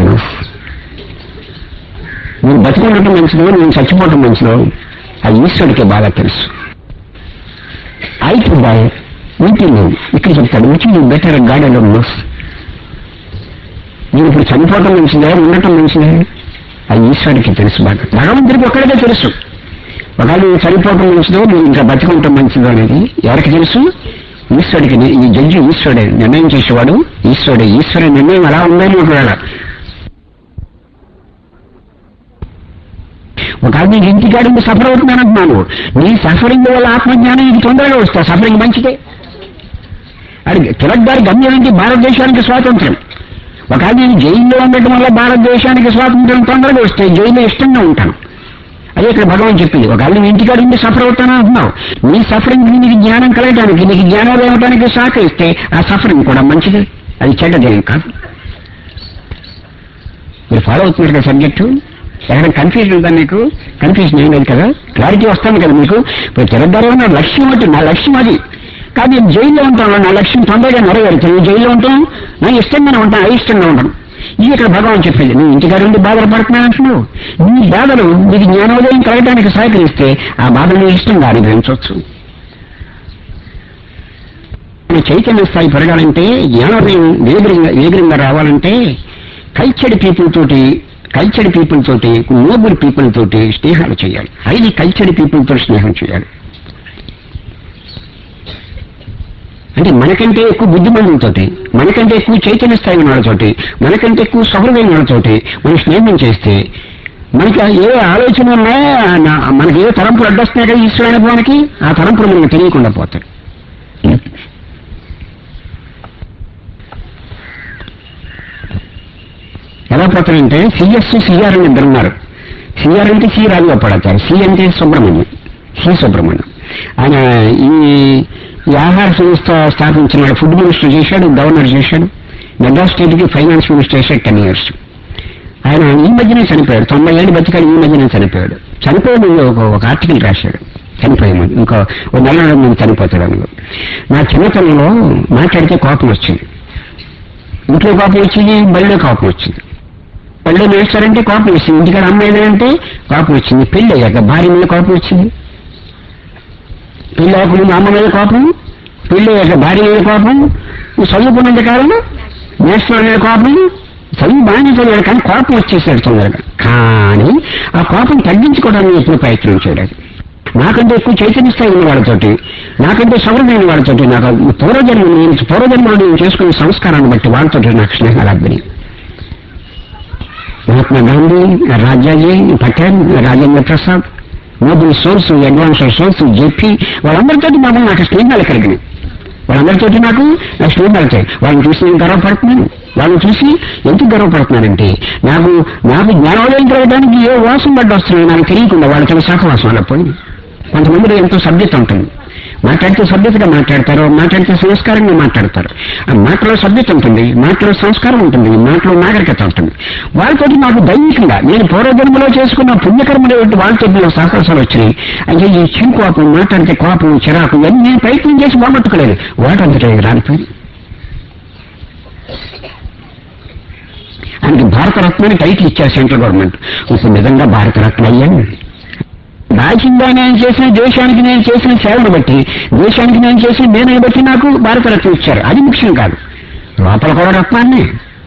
Speaker 1: నేను బతికుండటం మంచిదో నేను చచ్చిపోవటం మంచిదో ఆ ఈశ్వరుడికి బాగా తెలుసు. I to die, you to live. ఇక్కడ చెప్తాడు, విచ్ ఈజ్ బెటర్ గడలో. నేను ఇప్పుడు చనిపోవటం మంచిదే ఉండటం మంచిదే ఆ ఈశ్వరుడికి తెలుసు బాగా. భగవంతుడికి ఒక్కడికే తెలుసు. ఒకవేళ నేను చనిపోవటం మంచిదో నేను ఇంకా బతికుంటాం మంచిదో అనేది ఎవరికి తెలుసు? ఈశ్వరుడికి. ఈ జడ్జి ఈశ్వరుడే, నిర్ణయం చేసేవాడు ఈశ్వరుడే. ఈశ్వరుడి నిర్ణయం అలా ఉందని ఒకవేళ ఒకవేళ నీకు ఇంటికాడ ఉండి సఫర్ అవుతున్నాను అంటున్నాను, నీ సఫరింగ్ వల్ల ఆత్మజ్ఞానం నీకు తొందరగా వస్తా. సఫరింగ్ మంచిదే. అది తిలక్ గారి గమ్యం ఏంటి? భారతదేశానికి స్వాతంత్రం. ఒకవేళ నేను జైల్లో ఉండటం వల్ల భారతదేశానికి స్వాతంత్రం తొందరగా వస్తే జైల్లో ఇష్టంగా ఉంటాను. అదే ఇక్కడ భగవాన్ చెప్పింది. ఒకవేళ నువ్వు ఇంటికాడ ఉండి సఫర్ అవుతాను అంటున్నావు, నీ సఫరింగ్ నీకు జ్ఞానం కలగడానికి, నీకు జ్ఞానం ఇవ్వడానికి సహకరిస్తే ఆ సఫరింగ్ కూడా మంచిదే, అది చెడ్డదేం కాదు. మీరు ఫాలో అవుతున్నారు కదా సబ్జెక్టు? ఎక్కడ కన్ఫ్యూజన్ ఉందా మీకు? కన్ఫ్యూజన్ ఏం లేదు కదా, క్లారిటీ వస్తాను కదా మీకు. ఇప్పుడు తెలంగాణ నా లక్ష్యం అంటే నా లక్ష్యం అది కాదు. నేను జైల్లో ఉంటాను, నా లక్ష్యం తొందరగా నెరవేరుతాను. నేను జైల్లో ఉంటాను, నా ఇష్టంగానే ఉంటాను, అయిష్టంగా ఉంటాను. ఇది ఇక్కడ భగవాన్ చెప్పేది. నువ్వు ఇంటికాడ ఉండి బాధలు పడుతున్నావు అంటున్నావు, నీ బాధలు నీకు జ్ఞానోదయం కలగడానికి సహకరిస్తే ఆ బాధలు ఇష్టంగా అనుభవించవచ్చు. చైతన్య స్థాయి పెరగాలంటే, జ్ఞానోదయం వేగంగా రావాలంటే కల్చర్డ్ పీపుల్ తోటి నోబుల్ పీపుల్ తోటి స్నేహాలు చేయాలి. హైలీ కల్చర్డ్ పీపుల్ తో స్నేహం చేయాలి. అంటే మనకంటే ఎక్కువ బుద్ధిమంతులతోటి, మనకంటే ఎక్కువ చైతన్య స్థాయి వాళ్ళతోటి, మనకంటే ఎక్కువ సహృదయం వాళ్ళతోటి మనం స్నేహం చేస్తే మనకి ఏ ఆలోచన ఉన్నాయో, మనకి ఏ తలంపులు అడ్డొస్తున్నాయి కదా ఈశ్వరుని అనుభవానికి, ఆ తలంపులు మనకు తెలియకుండా పోతాయి. ఎలా పోతాయంటే సిఎస్ సిఆర్ అని ఇద్దరు ఉన్నారు. సిఆర్ అంటే సి రాజగోపాలాచారి, సి అంటే సుబ్రహ్మణ్యం, సి సుబ్రహ్మణ్యం. ఆయన ఈ ఆహార సంస్థ స్థాపించిన ఫుడ్ మినిస్టర్ చేశాడు, గవర్నర్ చేశాడు, మెడ్రాస్ స్టేట్ కి ఫైనాన్స్ మినిస్టర్ చేశాడు 10 years. ఆయన ఈ మధ్యనే చనిపోయాడు, 90 ఏళ్ళు బతికాడు, ఈ మధ్యనే చనిపోయాడు. చనిపోయే ముందు ఒక ఆర్టికల్ రాశాడు, చనిపోయే ముందు ఇంకో నెల ముందు చనిపోతాడు. అందులో నా చిన్నతనంలో మాట్లాడితే కోపం వచ్చింది, ఇంట్లో కోపం వచ్చింది, బడిలో కోపం వచ్చింది. బడిలో వేస్తారంటే కోపం వచ్చింది, ఇంటికాడ అమ్మాయి అంటే కోపం వచ్చింది, పెళ్లి అయ్యాక భార్య మీద కోపం వచ్చింది, పెళ్లి అవ్వక ముందు అమ్మ మీద కోపం, పెళ్లి అయ్యాక భార్య మీద కోపం, చదువుకున్నంత కాలం నేర్చుకోవడం మీద కోపం. చదువు బాగానే చదివాడు కానీ కోపం వచ్చేసాడు తొందరగా. కానీ ఆ కోపం తగ్గించుకోవడానికి ఎప్పుడు ప్రయత్నం చేయలేదు. నాకంటే ఎక్కువ చైతన్య స్థాయి ఉన్న వాళ్ళతోటి, నాకంటే సౌరమైన వాళ్ళతోటి, నాకు పూర్వజన్మలో నేను చేసుకునే సంస్కారాన్ని బట్టి వాళ్ళతోటి నాకు స్నేహాలు అబ్బిని. Mahatma Gandhi, Rajaji, Patel, Rajendra Prasad, noble souls, advanced souls, JP, వాళ్ళందరితో నాకు స్నేహాలు కలిగినాయి. వాళ్ళందరితో నాకు స్నేహాలు కలిగాయి. వాళ్ళని చూసి నేను గర్వపడుతున్నాను. వాళ్ళని చూసి ఎందుకు గర్వపడుతున్నానంటే నాకు జ్ఞానోదయం కలగడానికి ఏ వాసం పడ్డ వస్తున్నాయో నాకు తెలియకుండా వాళ్ళతో సహవాసం అలా పోయింది. కొంతమందిలో ఎంతో సభ్యత ఉంటుంది, మాట్లాడితే సభ్యతగా మాట్లాడతారు, మాట్లాడితే సంస్కారంగా మాట్లాడతారు. ఆ మాటలో సభ్యత ఉంటుంది, మాటలో సంస్కారం ఉంటుంది, మాటలో నాగరికత ఉంటుంది. వాళ్ళతో నాకు దైవికంగా నేను పూర్వజన్మలో చేసుకున్న పుణ్యకర్మలు వాళ్ళతో నాకు సహవాసాలు వచ్చినాయి. అంటే ఈ చిరు కోపం, మాట్లాడితే కోపం, చిరాకు ఇవన్నీ నేను ప్రయత్నం చేసి బాగొట్టుకోలేదు, వాటంతటే రాలిపోయింది. ఆయనకి భారతరత్నాన్ని టైటిల్ ఇచ్చారు సెంట్రల్ గవర్నమెంట్. ఇప్పుడు నిజంగా భారతరత్న అయ్యాను. రాజ్యంగా నేను చేసిన, దేశానికి నేను చేసిన సేవను బట్టి, దేశానికి నేను చేసిన మేనని బట్టి నాకు భారతరత్న ఇచ్చారు. అది ముఖ్యం కాదు, లోపల కూడా రత్నాన్ని.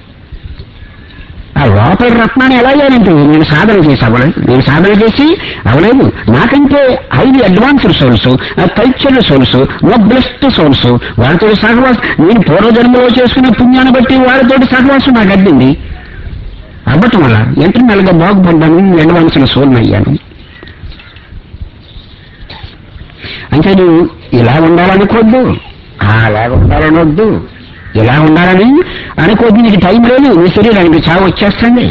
Speaker 1: ఆ లోపల రత్నాన్ని ఎలా అయ్యానంటే నేను సాధన చేసి అవ్వలేదు. నాకంటే highly advanced souls, cultured souls, blessed souls, వాళ్ళతో సహవాసం, నేను పూర్వజన్మలో చేసుకున్న పుణ్యాన్ని బట్టి వాళ్ళతోటి సహవాసం నాకు అడ్డింది. అవ్వటం వల్ల ఇంటర్నల్గా బాగుపడ్డాను, అడ్వాన్స్డ్ సోల్ని అయ్యాను. అంటే నువ్వు ఇలా ఉండాలనుకోవద్దు, అలాగ ఉండాలనొద్దు, ఇలా ఉండాలని అనుకోవద్దు. నీకు టైం లేదు, నీ శరీరానికి చావు వచ్చేస్తుంది.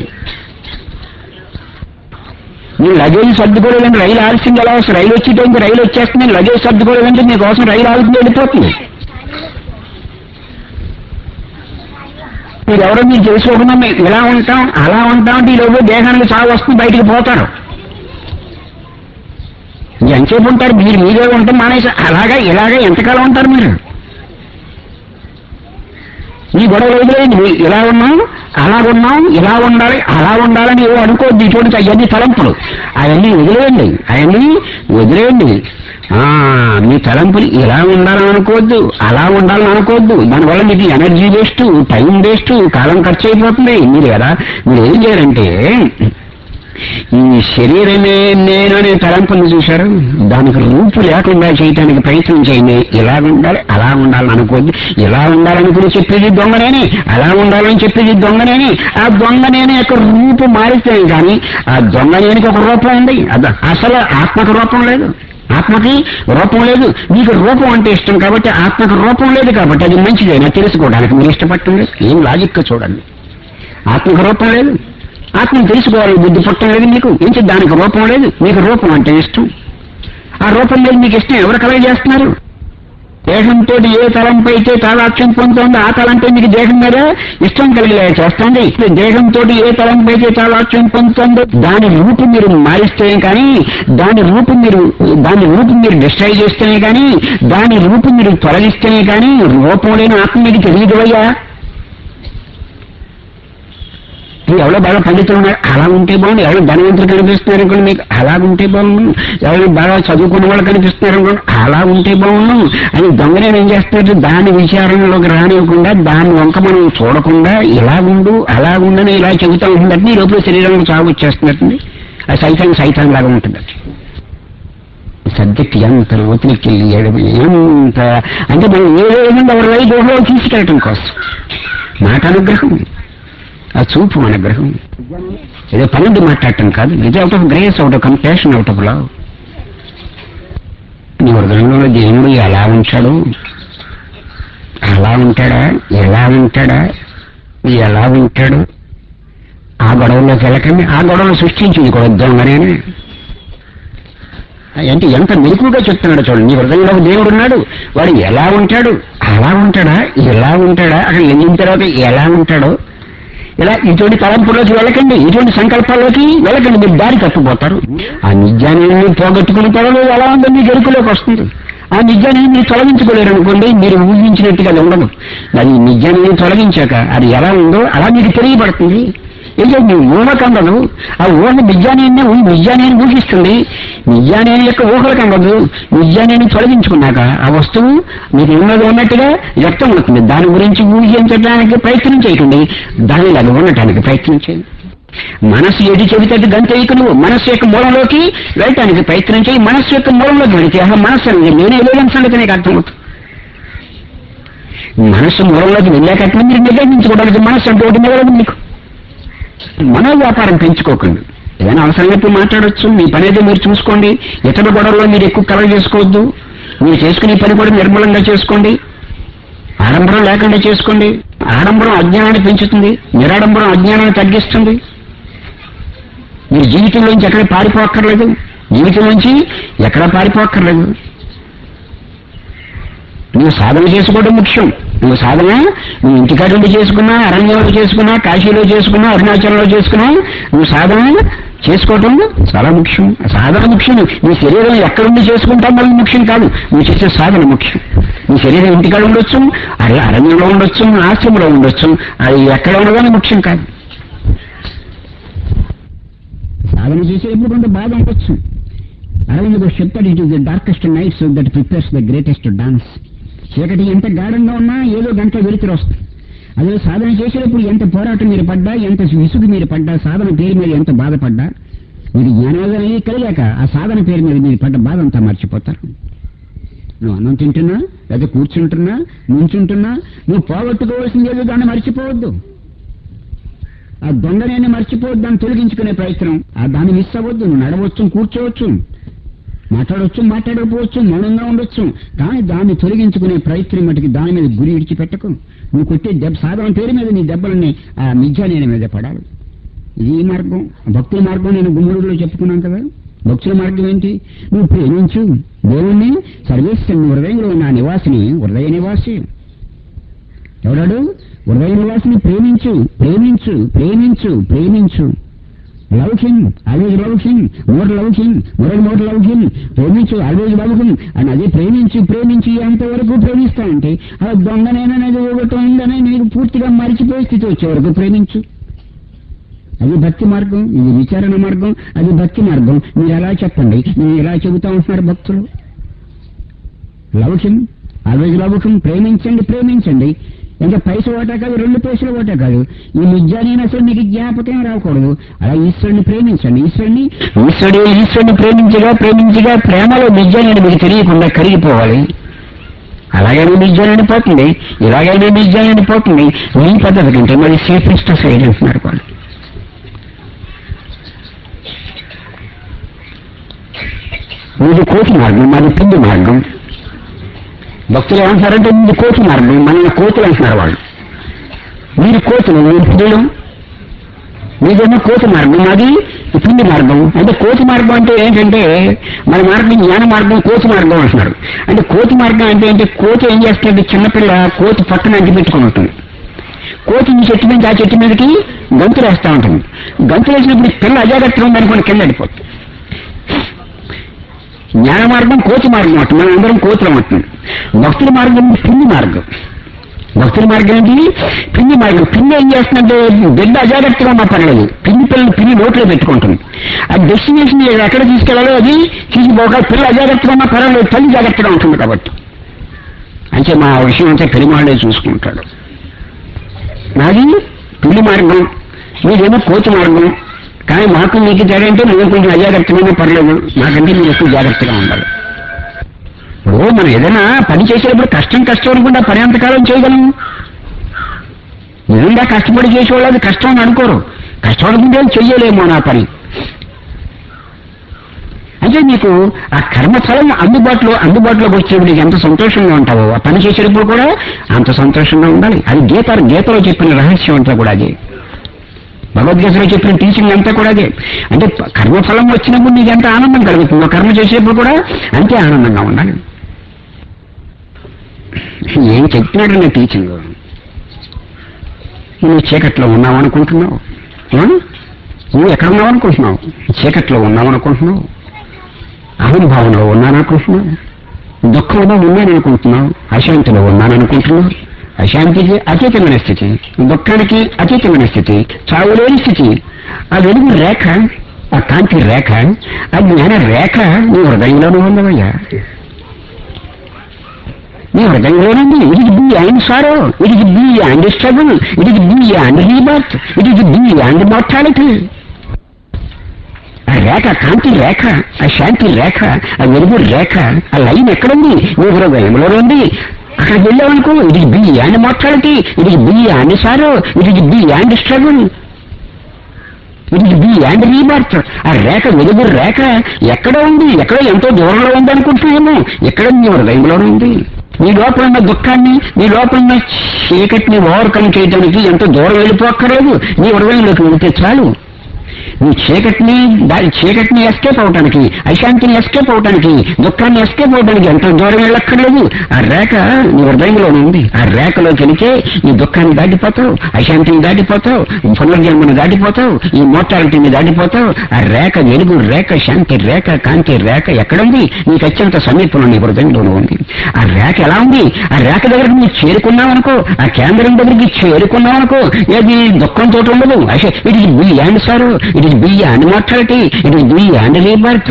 Speaker 1: నీ లగేజ్ సర్దుకోలేదంటే రైలు ఆలస్యంగా ఎలా వస్తుంది, రైలు వచ్చే టైంకి రైలు వచ్చేస్తుంది, లగేజ్ సర్దుకోలేదంటే నీకోసం రైలు ఆలస్యం వెళ్ళిపోతుంది. మీరు ఎవరో మీరు తెలుసుకోకుండా ఇలా ఉంటాం అలా ఉంటాం అంటే ఈరోజు దేహానికి చావు వస్తుంది, బయటికి పోతారు. ఎంతసేపు ఉంటారు మీరు? మీరే ఉంటాం మానేసి ఇలాగా ఎంతకాలం ఉంటారు మీరు? ఈ గొడవ వదిలేయండి. ఇలా ఉన్నాం, అలాగున్నాం, ఇలా ఉండాలి, అలా ఉండాలని ఏవో అనుకోవద్దు. ఇటువంటి అవన్నీ తలంపులు, అవన్నీ వదిలేయండి. మీ తలంపులు ఇలా ఉండాలని అనుకోవద్దు, అలా ఉండాలని అనుకోవద్దు. దానివల్ల మీకు ఎనర్జీ వేస్ట్, టైం వేస్ట్, కాలం ఖర్చు అయిపోతుంది. మీరు ఏం చేయాలంటే ఈ శరీరమే నేను అనే తలంపుని చూశారు, దానికి రూపు లేకుండా చేయటానికి ప్రయత్నం చేయండి. ఇలా ఉండాలి అలా ఉండాలని అనుకోద్దు. ఇలా ఉండాలనుకుని చెప్పేది దొంగనేని, అలా ఉండాలని చెప్పేది దొంగనేని. ఆ దొంగనేని యొక్క రూపు మారితే కానీ ఆ దొంగనేనికి ఒక రూపం ఉంది. అసలు ఆత్మకు రూపం లేదు, ఆత్మకి రూపం లేదు. మీకు రూపం అంటే ఇష్టం కాబట్టి ఆత్మకు రూపం లేదు కాబట్టి అది మంచిదైనా తెలుసుకోవడానికి మీరు ఇష్టపడటం లేదు. ఏం లాజిక్ చూడండి. ఆత్మకు రూపం లేదు, ఆత్మను తెలుసుకోవాలి బుద్ధి పుట్టం లేదు మీకు. ఏంటి దానికి రూపం లేదు, మీకు రూపం అంటే ఇష్టం. ఆ రూపం లేదు మీకు ఇష్టం ఎవరు కలగజేస్తున్నారు? దేహంతో ఏ తలంపై అయితే తాదాత్మ్యం పొందుతుందో ఆ తలంపై మీకు దేహం మీద ఇష్టం కలిగేలా చేస్తుంది. దేహంతో ఏ తలంపై అయితే తాదాత్మ్యం పొందుతుందో దాని రూపు మీరు మారిస్తేనే కానీ, దాని రూపు మీరు డిస్ట్రాయ్ చేస్తేనే కానీ, దాని రూపు మీరు తొలగిస్తేనే కానీ రూపం లేని ఆత్మ మీకు తెలియదువయ్యా. ఎవరో బాగా పండితులు ఉన్నారు, అలా ఉంటే బాగుంది. ఎవరు ధనవంతులు కనిపిస్తున్నారు అనుకోండి, మీకు అలా ఉంటే బాగుండు. ఎవరు బాగా చదువుకున్న వాళ్ళు కనిపిస్తున్నారు అనుకోండి, అలా ఉంటే బాగుండు అని దొంగనేం ఏం చేస్తారు? దాని విచారణలోకి రానివ్వకుండా, దాని వంక మనం చూడకుండా ఇలా ఉండు అలా ఉండని ఇలా చెబుతా ఉంటుందంటే ఈ లోపల శరీరంలో చావు వచ్చేస్తున్నట్టుంది. అది సైతాన్ లాగా ఉంటుంది. సబ్జెక్ట్ ఎంత లోతులకి వెళ్ళి ఎంత అంటే మనం ఏదేముంది ఎవరి వై దోహలో తీసుకెళ్ళటం కోసం మాట అనుగ్రహం, ఆ చూపు అనుగ్రహం. ఏదో పనుండి మాట్లాడటం కాదు. ఇది out of grace, out of compassion, out of love. నీ హృదయంలో దేవుడు ఎలా ఉంచాడు, అలా ఉంటాడా, ఎలా ఉంటాడా, ఎలా ఉంటాడు ఆ గొడవలోకి వెళ్ళకండి. ఆ గొడవను సృష్టించింది కూడా దొంగనేనే. అంటే ఎంత మెరుకుగా చెప్తున్నాడు చూడండి. నీ హృదయంలో దేవుడు ఉన్నాడు, వాడు ఎలా ఉంటాడు, అలా ఉంటాడా, ఎలా ఉంటాడా, అక్కడ వెళ్ళిన తర్వాత ఎలా ఉంటాడో ఇలా ఇటువంటి తలంపులోకి వెళ్ళకండి, ఇటువంటి సంకల్పాల్లోకి వెళ్ళకండి. మీరు దారి తప్పిపోతారు. ఆ నిజాన్ని పోగొట్టుకున్న తర్వాత ఎలా ఉందో మీకు ఎరుకులోకి వస్తుంది. ఆ నిజాన్ని మీరు తొలగించుకోలేరు అనుకోండి, మీరు ఊహించినట్టుగా అది ఉండదు. అది నిజాన్ని తొలగించాక అది ఎలా ఉందో అలా మీకు తెలియబడుతుంది. ఏంటంటే మీ ఊహకు అందదు. ఆ ఊహ నిజాన్ని ఊహిస్తుంది. నిజాన్ని యొక్క ఊహలకు అందదు. నిజాన్ని తొలగించుకున్నాక ఆ వస్తువు మీకు ఉన్నది ఉన్నట్టుగా వ్యక్తం అవుతుంది. దాని గురించి ఊహించడానికి ప్రయత్నం చేయకండి, దానిలాగా ఉండటానికి ప్రయత్నం చేయండి. మనస్సు ఎది చెబితే గంతేయకు నువ్వు మనస్సు యొక్క మూలంలోకి వెళ్ళటానికి ప్రయత్నం చేయి. మనస్సు యొక్క మూలంలోకి వెళితే మనస్సు అనేది నేనే లేదని సంగతి నీకు అర్థమవుతుంది. మనస్సు మూలంలోకి వెళ్ళాకట్లా మీరు నిర్ణయించుకోవడానికి మనస్సు అంటే ఒకటి మిగలదు మీకు. మనోవ్యాపారం పెంచుకోకండి. ఏదైనా అవసరమైనప్పుడు మాట్లాడొచ్చు, మీ పని అయితే మీరు చూసుకోండి. ఇతర గొడవల్లో మీరు ఎక్కువ కలవ చేసుకోవద్దు. మీరు చేసుకునే పని కూడా నిర్మలంగా చేసుకోండి. ఆడంబరం లేకుండా చేసుకోండి. ఆడంబరం అజ్ఞానాన్ని పెంచుతుంది, నిరాడంబరం అజ్ఞానాన్ని తగ్గిస్తుంది. మీరు జీవితంలోంచి ఎక్కడ పారిపోక్కర్లేదు, జీవితం నుంచి ఎక్కడా పారిపోక్కర్లేదు. నువ్వు సాధన చేసుకోవడం ముఖ్యం. నువ్వు సాధన నువ్వు ఇంటికాడుండి చేసుకున్నా, అరణ్యంలో చేసుకున్నా, కాశీలో చేసుకున్నా, అరుణాచలంలో చేసుకున్నా, నువ్వు సాధన చేసుకోవటం చాలా ముఖ్యం. సాధన ముఖ్యం. నీ శరీరం ఎక్కడుండి చేసుకుంటాం అది ముఖ్యం కాదు, నువ్వు చేసే సాధన ముఖ్యం. నీ శరీరం ఇంటికాడ ఉండొచ్చు, అరణ్యంలో ఉండొచ్చు, ఆశ్రమంలో ఉండొచ్చు, అది ఎక్కడ ఉండదని ముఖ్యం కాదు. సాధన చేసేప్పుడు కొంత బాధ ఉండొచ్చు. అరవింద్ చెప్తాడు, it is the darkest nights that prepares the greatest dawns. చీకటి ఎంత గాఢంగా ఉన్నా ఏదో గంట వెలుతురు వస్తుంది. అదే సాధన చేసేటప్పుడు ఎంత పోరాటం మీరు పడ్డా, ఎంత విసుగు మీరు పడ్డా, సాధన పేరు మీద ఎంత బాధపడ్డా, మీరు జ్ఞానోదయం కలిగాక ఆ సాధన పేరు మీద మీరు పడ్డ బాధ అంతా మర్చిపోతారు. నువ్వు అన్నం తింటున్నా, లేదా కూర్చుంటున్నా, నుంచుంటున్నా, నువ్వు పోగొట్టుకోవాల్సింది ఏదో దాన్ని మర్చిపోవద్దు. ఆ దొంగనేని మర్చిపోవద్దు, దాన్ని తొలగించుకునే ప్రయత్నం. దాన్ని మిస్ అవ్వద్దు. నువ్వు నడవచ్చు, కూర్చోవచ్చు, మాట్లాడవచ్చు, మాట్లాడకపోవచ్చు, మౌనంగా ఉండొచ్చు, కానీ దాన్ని తొలగించుకునే ప్రయత్నం మటుకు దాని మీద గురి విడిచిపెట్టకు. నువ్వు కొట్టే సాధన పేరు మీద నీ దెబ్బలని ఆ మిథ్యానేని మీద పడాలి. ఇది మార్గం, భక్తుల మార్గం. నేను గుమ్మడిలో చెప్పుకున్నాను కదా. భక్తుల మార్గం ఏంటి? నువ్వు ప్రేమించు దేవుణ్ణి, సర్వేశ్వరుని హృదయంలో ఉన్న నివాసిని, హృదయ నివాసి ఎవడాడు? హృదయ నివాసిని ప్రేమించు, ప్రేమించు, ప్రేమించు, ప్రేమించు. Love him, always love him, more love him, more love him. ప్రేమించు, ఆల్వేజ్ లవ్ హిమ్ అని అదే ప్రేమించి ప్రేమించి ఎంతవరకు ప్రేమిస్తానంటే ఆ దొంగనేననేది ఒకటి ఉందని నీకు పూర్తిగా మరిచిపోయే స్థితి వచ్చే వరకు ప్రేమించు. అది భక్తి మార్గం, ఇది విచారణ మార్గం, అది భక్తి మార్గం. మీరు ఎలా చెప్పండి, మీరు ఎలా చెబుతా ఉంటున్నారు భక్తులు? Love him, always love him, ప్రేమించండి, ప్రేమించండి. ఇంకా పైస ఓటే కాదు, 2 పైసలు ఓటే కాదు. ఈ మిథ్యాన్ని అసలు మీకు జ్ఞాపకం రాకూడదు. అలా ఈశ్వరుని ప్రేమించండి. ఈశ్వరుని ప్రేమించగా ప్రేమలో మిథ్యాన్ని మీకు తెలియకుండా కరిగిపోవాలి. అలాగైనా మిథ్యాన్ని పోతుంది, ఇలాగైనా మిథ్యాన్ని పోతుంది. మీ పద్ధతి కంటే మరి సేఫెస్ట్ సైడ్ అంటున్నారు వాళ్ళు. మీది కోతి మార్గం, మాది పిండి మార్గం. భక్తులు ఏమంటారంటే మీది కోతి మార్గం, మన కోతులు అంటున్నారు వాళ్ళు. మీరు కోతులు, మీరు పిల్లలు. మీదేమో కోతి మార్గం, మాది పిండి మార్గం. అంటే కోతి మార్గం అంటే ఏంటంటే మన మార్గం జ్ఞాన మార్గం, కోతి మార్గం అంటున్నారు. అంటే కోతి మార్గం అంటే ఏంటి? కోతి ఏం చేస్తుంది? చిన్నపిల్ల కోతి పక్కన అంటి పెట్టుకుని ఉంటుంది. కోతి ఈ చెట్టు మీద ఆ చెట్టు మీదకి గంతులు వేస్తూ ఉంటుంది. గంతులు వేసినప్పుడు పిల్ల అజాగ్రత్తగా ఉందనుకోని కింద పడిపోతుంది. జ్ఞాన మార్గం కోతి మార్గం అంటుంది, మనం అందరం కోతులు అంటుంది. భక్తుల మార్గం పిండి మార్గం. భక్తుల మార్గం ఏంటి? పిండి మార్గం. పిండి ఏం చేస్తుందంటే బిడ్డ అజాగ్రత్తగా ఉన్నా పర్లేదు, పిండి నోట్లో పెట్టుకుంటుంది. ఆ డెస్టినేషన్ ఎక్కడ తీసుకెళ్లాలో అది తీసుకుపోక పిల్ల అజాగ్రత్తగా ఉన్నా పర్వాలేదు, తల్లి జాగ్రత్తగా ఉంటుంది కాబట్టి. అంటే మా విషయం అంతా పెరిమాళ్ళే చూసుకుంటాడు. నాది పిండి మార్గం, మీదేమో కోతి మార్గం. కానీ మాకు మీకు తేడా అంటే మేము కొంచెం అజాగ్రత్తగానే పర్లేదు, నాకంటే మీరు ఎక్కువ జాగ్రత్తగా ఉండాలి. ఇప్పుడు మనం ఏదైనా పని చేసేటప్పుడు కష్టం అనుకుంటే పని ఎంతకాలం చేయగలము? నిజంగా కష్టపడి చేసేవాళ్ళు అది కష్టం అని అనుకోరు. కష్టం అనుకుంటే చెయ్యలేమో నా పని. అంటే నీకు ఆ కర్మఫలం అందుబాటులోకి వచ్చేప్పుడు ఎంత సంతోషంగా ఉంటావో ఆ పని చేసేటప్పుడు కూడా అంత సంతోషంగా ఉండాలి. అది గీతలో చెప్పిన రహస్యం అంతా కూడా అదే. భగవద్గీతలో చెప్పిన టీచింగ్ అంతా కూడా అదే. అంటే కర్మఫలం వచ్చినప్పుడు నీకు ఎంత ఆనందం కలుగుతుందో కర్మ చేసేప్పుడు కూడా అంతే ఆనందంగా ఉండాలి. ఏం చెప్తున్నాడు నా టీచింగ్? నువ్వు చీకట్లో ఉన్నావనుకుంటున్నావు, నువ్వు ఎక్కడ ఉన్నావనుకుంటున్నావు? చీకట్లో ఉన్నావనుకుంటున్నావు, అహంభావంలో ఉన్నాననుకుంటున్నావు, దుఃఖంలో ఉన్నాననుకుంటున్నావు, అశాంతిలో ఉన్నాననుకుంటున్నావు. అశాంతికి అతీతమైన స్థితి, దుఃఖానికి అతీతమైన స్థితి, చావులేని స్థితి. ఆ వెలుగు రేఖ, ఆ కాంతి రేఖ, ఆ జ్ఞాన రేఖ నీ హృదయంలోనూ ఉందవయ్యా. నీ హృదయంలోనుంది. It is beyond sorrow, it is beyond struggle, it is beyond rebirth, it is beyond mortality. ఆ రేఖ, కాంతి రేఖ, ఆ శాంతి రేఖ, ఆ వెలుగు రేఖ, ఆ లైన్ ఎక్కడుంది? నీ హృదయంలో ఉంది. అక్కడికి వెళ్ళామనుకో, it is beyond mortality, it is beyond sorrow, it is beyond struggle, it is beyond rebirth. ఆ రేఖ, వెలుగు రేఖ ఎక్కడ ఉంది? ఎక్కడో ఎంతో దూరంలో ఉంది అనుకుంటున్నాము. ఎక్కడ నీ హృదయంలోనే ఉంది. నీ లోపల ఉన్న దుఃఖాన్ని, నీ లోపల ఉన్న చీకటిని ఓవర్కమ్ చేయడానికి ఎంతో దూరం వెళ్ళిపోక్కర్లేదు. నీ హృదయంలోకి వెళితే చాలు. నీ చీకటిని ఎస్కేప్ అవటానికి, అశాంతిని ఎస్కేప్ అవటానికి, దుఃఖాన్ని ఎస్కేప్ అవటానికి ఎంతో దూరం వెళ్ళక్కర్లేదు. ఆ రేఖ నీ హృదయంలోనే ఉంది. ఆ రేఖలోకి వెళితే ఈ దుఃఖాన్ని దాటిపోతావు, అశాంతిని దాటిపోతావు, పునర్జన్మను దాటిపోతావు, ఈ మోర్టాలిటీని దాటిపోతావు. ఆ రేఖ, వెలుగు రేఖ, శాంతి రేఖ, కాంతి రేఖ ఎక్కడుంది? నీకు అత్యంత సమీపంలో నీ హృదయంలోనే ఉంది. ఆ రేఖ ఎలా ఉంది? ఆ రేఖ దగ్గరికి నువ్వు చేరుకున్నావనుకో, ఆ కేంద్రం దగ్గరికి చేరుకున్నావనుకో, ఏది దుఃఖంతో ఉండదు. It is beyond sorrow, it is beyond mortality, it is beyond rebirth.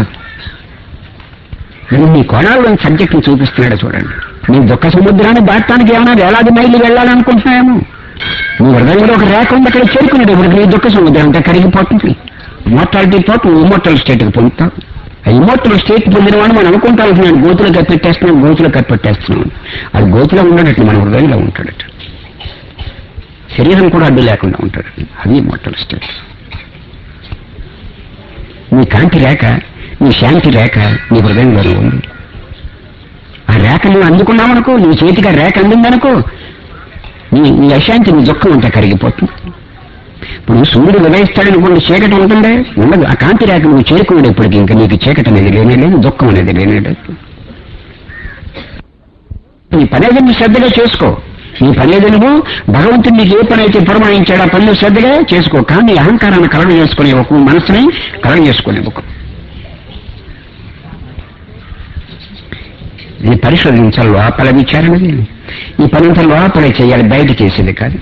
Speaker 1: నీ కోణాల్లో సబ్జెక్ట్ ని చూపిస్తున్నాడు చూడండి. నీ దుఃఖ సముద్రాన్ని దాటడానికి ఏమైనా వేలాది మైళ్ళు వెళ్ళాలనుకుంటున్నాయేమో. నీ హృదయంలో ఒక రేఖ ఉంది, అక్కడ చేరుకునేది ఇప్పుడు నీ దుఃఖ సముద్రం అంతా కరిగిపోతుంది. మోర్టాలిటీ పోటు ఇమ్మోర్టల్ స్టేట్కి పొందుతావు. ఆ ఇమ్మోర్టల్ స్టేట్ పొందిన వాడిని మనం అనుకుంటాను, నేను గోతులో కప్పెట్టేస్తున్నాను. అది గోతులో ఉండడట్టు మన హృదయంలో ఉంటాడట. శరీరం కూడా అడ్డు లేకుండా ఉంటాడు. అది ఇమ్మోర్టల్ స్టేట్. నీ కాంతి రేఖ, నీ శాంతి రేఖ నీ హృదయంలోనే ఉంది. ఆ రేఖ నువ్వు అందుకున్నావనుకో, నీ చేతికి ఆ రేఖ అందిందనుకో, నీ అశాంతి, నీ దుఃఖం అంతా కరిగిపోతుంది. ఇప్పుడు సూర్యుడు ఉదయిస్తాడనుకోండి, చీకటి ఉంటుందే? ఉండదు. ఆ కాంతి రేఖ నువ్వు చేరుకునేటప్పటికి ఇంకా నీకు చీకటి అనేది లేనే లేదు, దుఃఖం అనేది లేనే లేదు. ఈ పనేది నువ్వు శ్రద్ధగా చేసుకో. నీ పనేది నువ్వు భగవంతుడు నీకు ఏ పని అయితే పురమాయించాడు ఆ పనులు శ్రద్ధగా చేసుకో. కానీ అహంకారాన్ని కలగ చేసుకునే ఒక మనసుని కలగ చేసుకునే ఒక ఇది పరిశోధించాలి. లోపల విచారణది. ఈ పనంతా లోపలే చేయాలి, బయట చేసేది కాదు.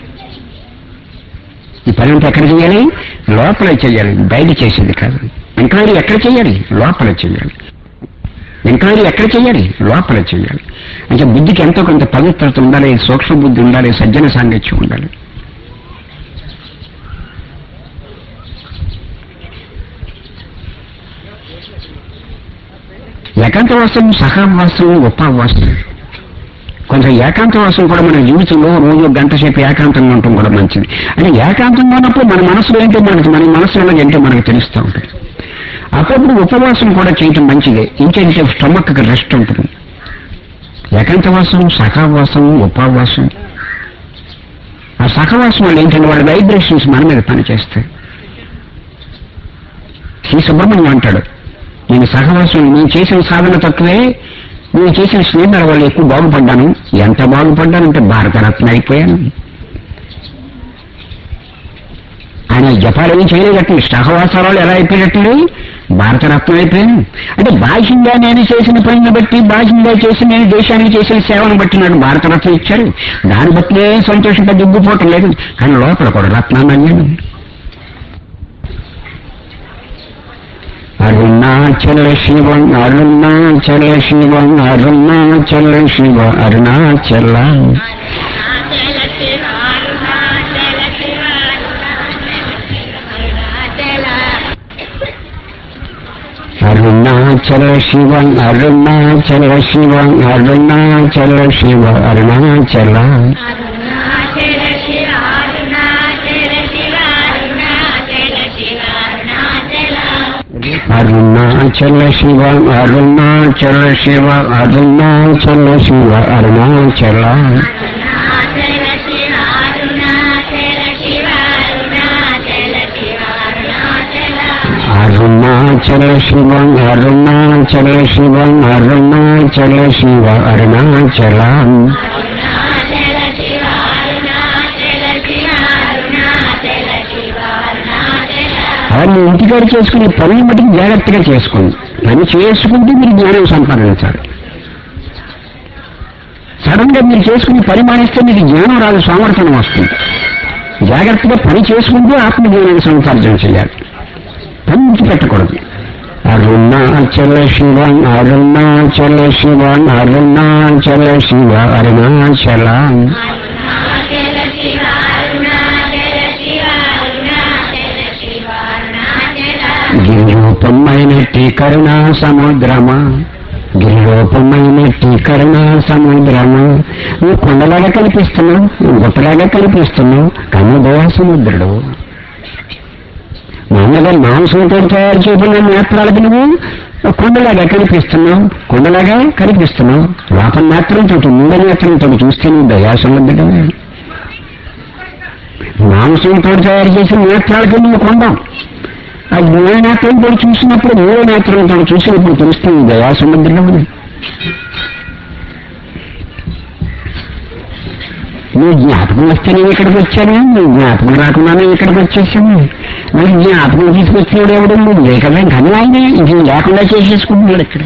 Speaker 1: ఈ పనంతా ఎక్కడ చేయాలి? లోపలే చేయాలి, బయట చేసేది కాదు. ఎంక్వైరీ ఎక్కడ చేయాలి? లోపల చేయాలి. ఎంక్వైరీ ఎక్కడ చేయాలి? లోపల చేయాలి. అంటే బుద్ధికి ఎంతో కొంత పవిత్రత ఉండాలి, సూక్ష్మ బుద్ధి ఉండాలి, సజ్జన సాంగత్యం ఉండాలి. ఏకాంతవాసం, సహవాసం, ఉపవాసం. కొంచెం ఏకాంతవాసం కూడా మన జీవితంలో రోజు గంట సేపు ఏకాంతంగా ఉండటం కూడా మంచిది. అంటే ఏకాంతంగా ఉన్నప్పుడు మన మనసులో ఏంటో మన మనసులో ఏంటో మనకు తెలుస్తూ ఉంటుంది. అప్పుడప్పుడు ఉపవాసం కూడా చేయటం మంచిదే. ఇంకేంటే స్టమక్కి రెస్ట్ ఉంటుంది. ఏకాంతవాసం, సహవాసం, ఉపవాసం. ఆ సహవాసం వల్ల ఏంటంటే వాళ్ళ వైబ్రేషన్స్ మన మీద పనిచేస్తాయి. శ్రీ సుబ్రహ్మణ్యం అంటాడు, నేను సహవాసం, నేను చేసిన సాధన తక్కువే, నేను చేసిన స్నేహాల వల్ల ఎక్కువ బాగుపడ్డాను. ఎంత బాగుపడ్డానంటే భారతరత్న అయిపోయాను. ఆయన జపాలు ఏం చేయలేదట్టు, సహవాసాలు ఎలా అయిపోయినట్టు భారతరత్నం అయిపోయాను. అంటే బాహ్యంగా నేను చేసిన పనిని బట్టి, బాహ్యంగా చేసి నేను దేశానికి చేసిన సేవను బట్టి నాకు భారతరత్నం ఇచ్చారు. దాన్ని బట్టి సంతోషంగా దిగ్గుపోవటం లేదు, కానీ లోపల కూడా రత్నాన్ని అయ్యాను. అరుణాచల శివ, అరుణాచల శివ, అరుణాచల శివ, అరుణాచల. అరుణాచల శివ, అరుణాచల శివ, అరుణాచల శివ, అరుణాచల. అరుణాచల శివ, అరుణాచల శివ, అరుణాచల శివ, అరుణాచల. అరుణాచల శివ, అరుణాచల శివ, అరుణాచల శివ, అరుణాచల. అవన్నీ ఇంటికాడ చేసుకునే పనులు మటుకు జాగ్రత్తగా చేసుకోండి. పని చేసుకుంటే మీరు జ్ఞానం సంపాదించాలి. సడన్ గా మీరు చేసుకుని పని మానేస్తే మీకు జ్ఞానం రాదు, సామర్థ్యం వస్తుంది. జాగ్రత్తగా పని చేసుకుంటూ ఆత్మజ్ఞానాన్ని సంపార్జన చేయాలి, పని విడిచిపెట్టకూడదు. అరుణాచల శివ, అరుణాచల శివ, అరుణాచల శివ, అరుణాచల. గిరిరూపమైనట్టి కరుణా సముద్రమా, గిరిరూపమైనట్టి కరుణా సముద్రమా, నువ్వు కొండలాగా కనిపిస్తున్నావు, నువ్వు గుట్టలాగా కనిపిస్తున్నావు, కానీ దయా సముద్రుడు. మామూలుగా మాంసంతో తయారు చేయబడిన నేత్రాలకు నువ్వు కొండలాగా కనిపిస్తున్నావు, కొండలాగా కనిపిస్తున్నావు. లోపల నేత్రంతో, మూల నేత్రంతో చూస్తే నువ్వు దయా సముద్రుడే. మాంసంతో తయారు చేసిన నేత్రాలకి నువ్వు కొండం. ఆ మూల నేత్రంతో చూసినప్పుడు, మూల నేత్రంతో చూసినప్పుడు తెలుస్తుంది దయా సముద్రం. నువ్వు జ్ఞాపకం వస్తే నేను ఇక్కడికి వచ్చాను, నువ్వు జ్ఞాపకం రాకుండా నేను ఇక్కడికి వచ్చేసాను. మరి జ్ఞాపకం తీసుకొచ్చినాడు ఎవడు? నువ్వే కదా, కానీ ఆయనే ఇది లేకుండా చేసేసుకుంటున్నాడు. ఇక్కడ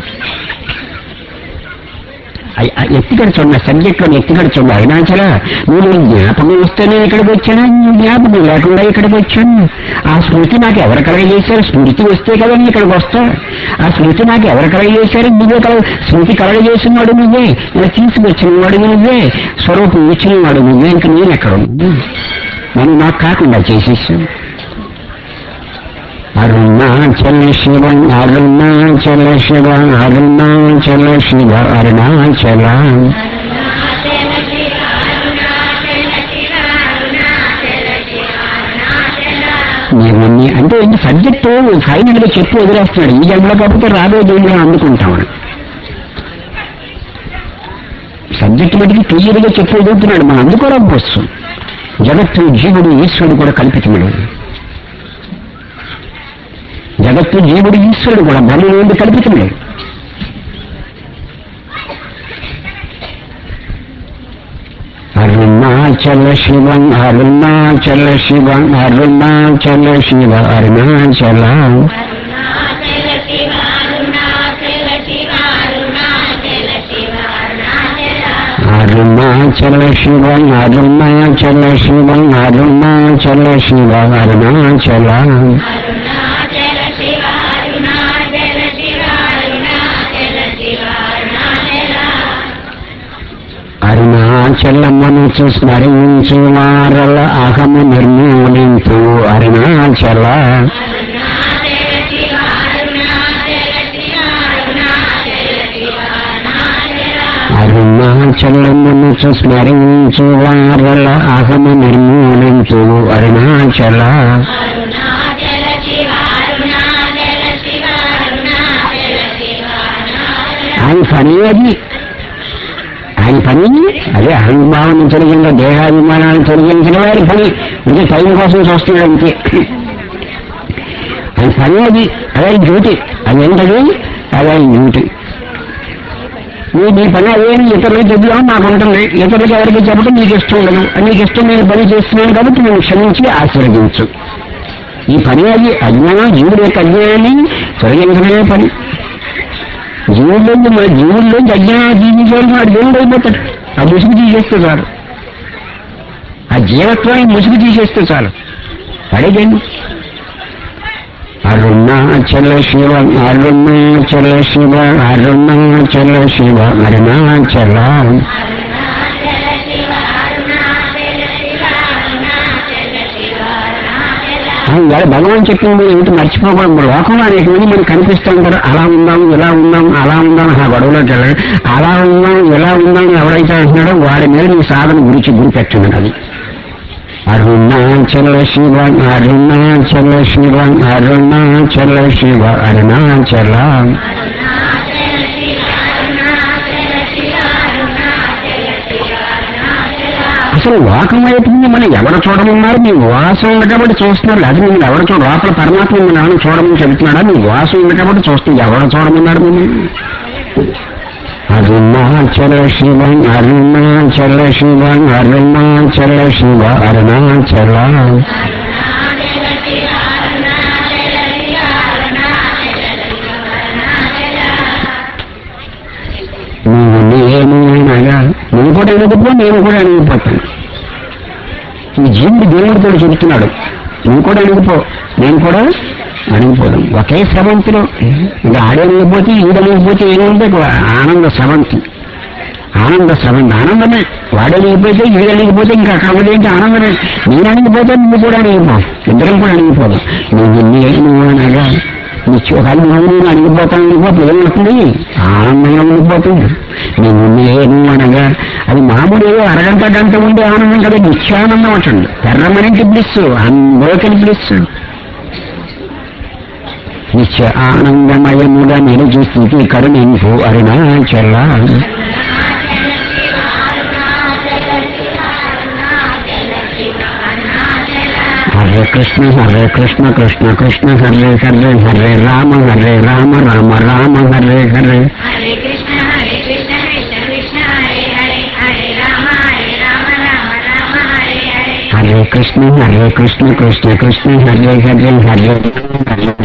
Speaker 1: ఎత్తికడ చూడండి, సబ్జెక్ట్లో ఎత్తికడ చూడండి. అరుణాచల, నువ్వు జ్ఞాపకం వస్తే నేను ఇక్కడికి వచ్చాను, జ్ఞాపకం లేకుండా ఇక్కడికి వచ్చాను. ఆ స్మృతి నాకు ఎవరు కలగజేశారు? స్మృతి వస్తే కదా నీ ఇక్కడికి వస్తా. ఆ స్మృతి నాకు ఎవరు కలగజేశారు? నువ్వే స్మృతి కలగజేసిన వాడు నువ్వే, ఇలా తీసుకొచ్చిన వాడు నువ్వే, స్వరూపం ఇచ్చిన వాడు నువ్వే. ఇంక నేను ఎక్కడ ఉంది? నన్ను నాకు కాకుండా చేసేసాను. అరుణాచల శివ, అరుణాచల శివ, అరుణాచల శివ, అరుణాచల. ఇవన్నీ అంటే సబ్జెక్టు ఫైనల్ గా చెప్పి వదిలేస్తున్నాడు. ఈ జన్మలో కాకపోతే రాబోయే జన్మలో అందుకుంటామని సబ్జెక్టు బట్టి క్లియర్ గా చెప్పి వదులుతున్నాడు. మనం అందుకోలేకపోవచ్చు. జగత్తు, జీవుడు, ఈశ్వరుడు కూడా కల్పితముడు. జగత్తు, జీవుడు, ఈశ్వరుడు కూడా బ్రహ్మ నుండి కల్పితముడు. అరుణాచల శివ, అరుణాచల శివ, అరుణాచల శివ, అరుణాచల. అరుణాచల శివ, అరుణాచల శివ, అరుణాచల శివ, అరుణాచల. చెల్లమ్మను స్మరించు వారల అహము నిర్మూలించు అరుణాచల అరుణాచలమ్మను స్మరించు వారల అహము నిర్మూలించు అరుణాచల ఆయన పని అది ఆయన పని అదే అహంభావం తొలగించిన దేహాభిమానాన్ని తొలగించిన వారి పని ఇంకే టైం కోసం చూస్తున్నాడు అంతే ఆయన పని అది అదే డ్యూటీ అదేంటది అదే డ్యూటీ నీ పని అదేమి ఇతరులకు చెబుదామని నాకు ఉంటుంది ఇతరులకు ఎవరికి చెప్పడం నీకు ఇష్టం ఉండదు నీకు ఇష్టం నేను పని చేస్తున్నాను కాబట్టి నేను క్షమించి ఆశీర్వదించు ఈ పని అది అజ్ఞానం జీవుడు యొక్క అజ్ఞానాన్ని తొలగించడమే పని జీవుల్లోంచి అజ్ఞానాన్ని జీవించాలి వాడు దేవుడు అయిపోతాడు ఆ ముసుగు తీసేస్తే చాలు ఆ జీవత్వాన్ని ముసుగు తీసేస్తే చాలు అడిగండి అరుణాచల శివ అరుణాచల శివ అరుణాచల శివ అరుణాచల భగవాన్ చెప్పింది ఏమిటి మర్చిపోకూడదు లోకంలో అనేక మంది మనకు కనిపిస్తూ ఉంటారు అలా ఉందాం ఇలా ఉందాం అలా ఉందాం ఆ గొడవలోకి వెళ్ళాలి అలా ఉందాం ఇలా ఉందాం ఎవరైతే అంటున్నాడో వాడి మీద నీ సాధన గురి పెట్టండి అది అరుణాచల శివ అరుణాచల శివ అరుణాచల శివ అరుణాచల అసలు లోకం వైపు మనం ఎవరు చూడమన్నారు మీ వాసం ఉంది కాబట్టి చూస్తున్నారు అది మిమ్మల్ని ఎవరు చూడ లోపల పరమాత్మ మిమ్మల్ని ఎవరు చూడమని చెబుతున్నాడా మీ వాసం ఉంది కాబట్టి చూస్తుంది ఎవరు చూడమన్నారు మిమ్మల్ని అరుణాచల శివ అరుణాచల శివ అరుణాచల శివ అరుణాచల నువ్వు కూడా అణిగిపో నేను కూడా అణిగిపోతాను ఈ జీవుడు దేవుడితో చెబుతున్నాడు నువ్వు కూడా అణిగిపో నేను కూడా అణిగిపోదాం ఒకే స్రవంతిలో ఇంకా ఆడనిగిపోతే ఈడనిగిపోతే ఏముంటే ఆనంద స్రవంతి ఆనందమే వాడనిగిపోతే ఈడనిగిపోతే ఇంకా అక్కడ ఏంటి ఆనందమే నేను అణిగిపోతే నువ్వు కూడా అణిగిపో ఇద్దరం కూడా అణిగిపోదాం నువ్వు అనగా ఒకవేళ నువ్వు అణిగిపోతాను అణిగిపోతుంది ఏమవుతుంది ఆనందంగా ఉండిపోతుంది నువ్వు నేను అనగా అది మామూలు అరగంట గంట ఉండే ఆనందం కదా నిత్యానందం అంటుంది పెర్రమనెంట్ బ్లిస్ అన్బ్రోకెన్ బ్లిస్ నిత్య ఆనందమయముగా నిలిచి స్థితి కరుణింపు అరుణాచల హరే కృష్ణ కృష్ణ కృష్ణ హరే హరే హరే రామ రామ రామ హరే హరే హరే కృష్ణ కృష్ణ కృష్ణ హరే హరే హరే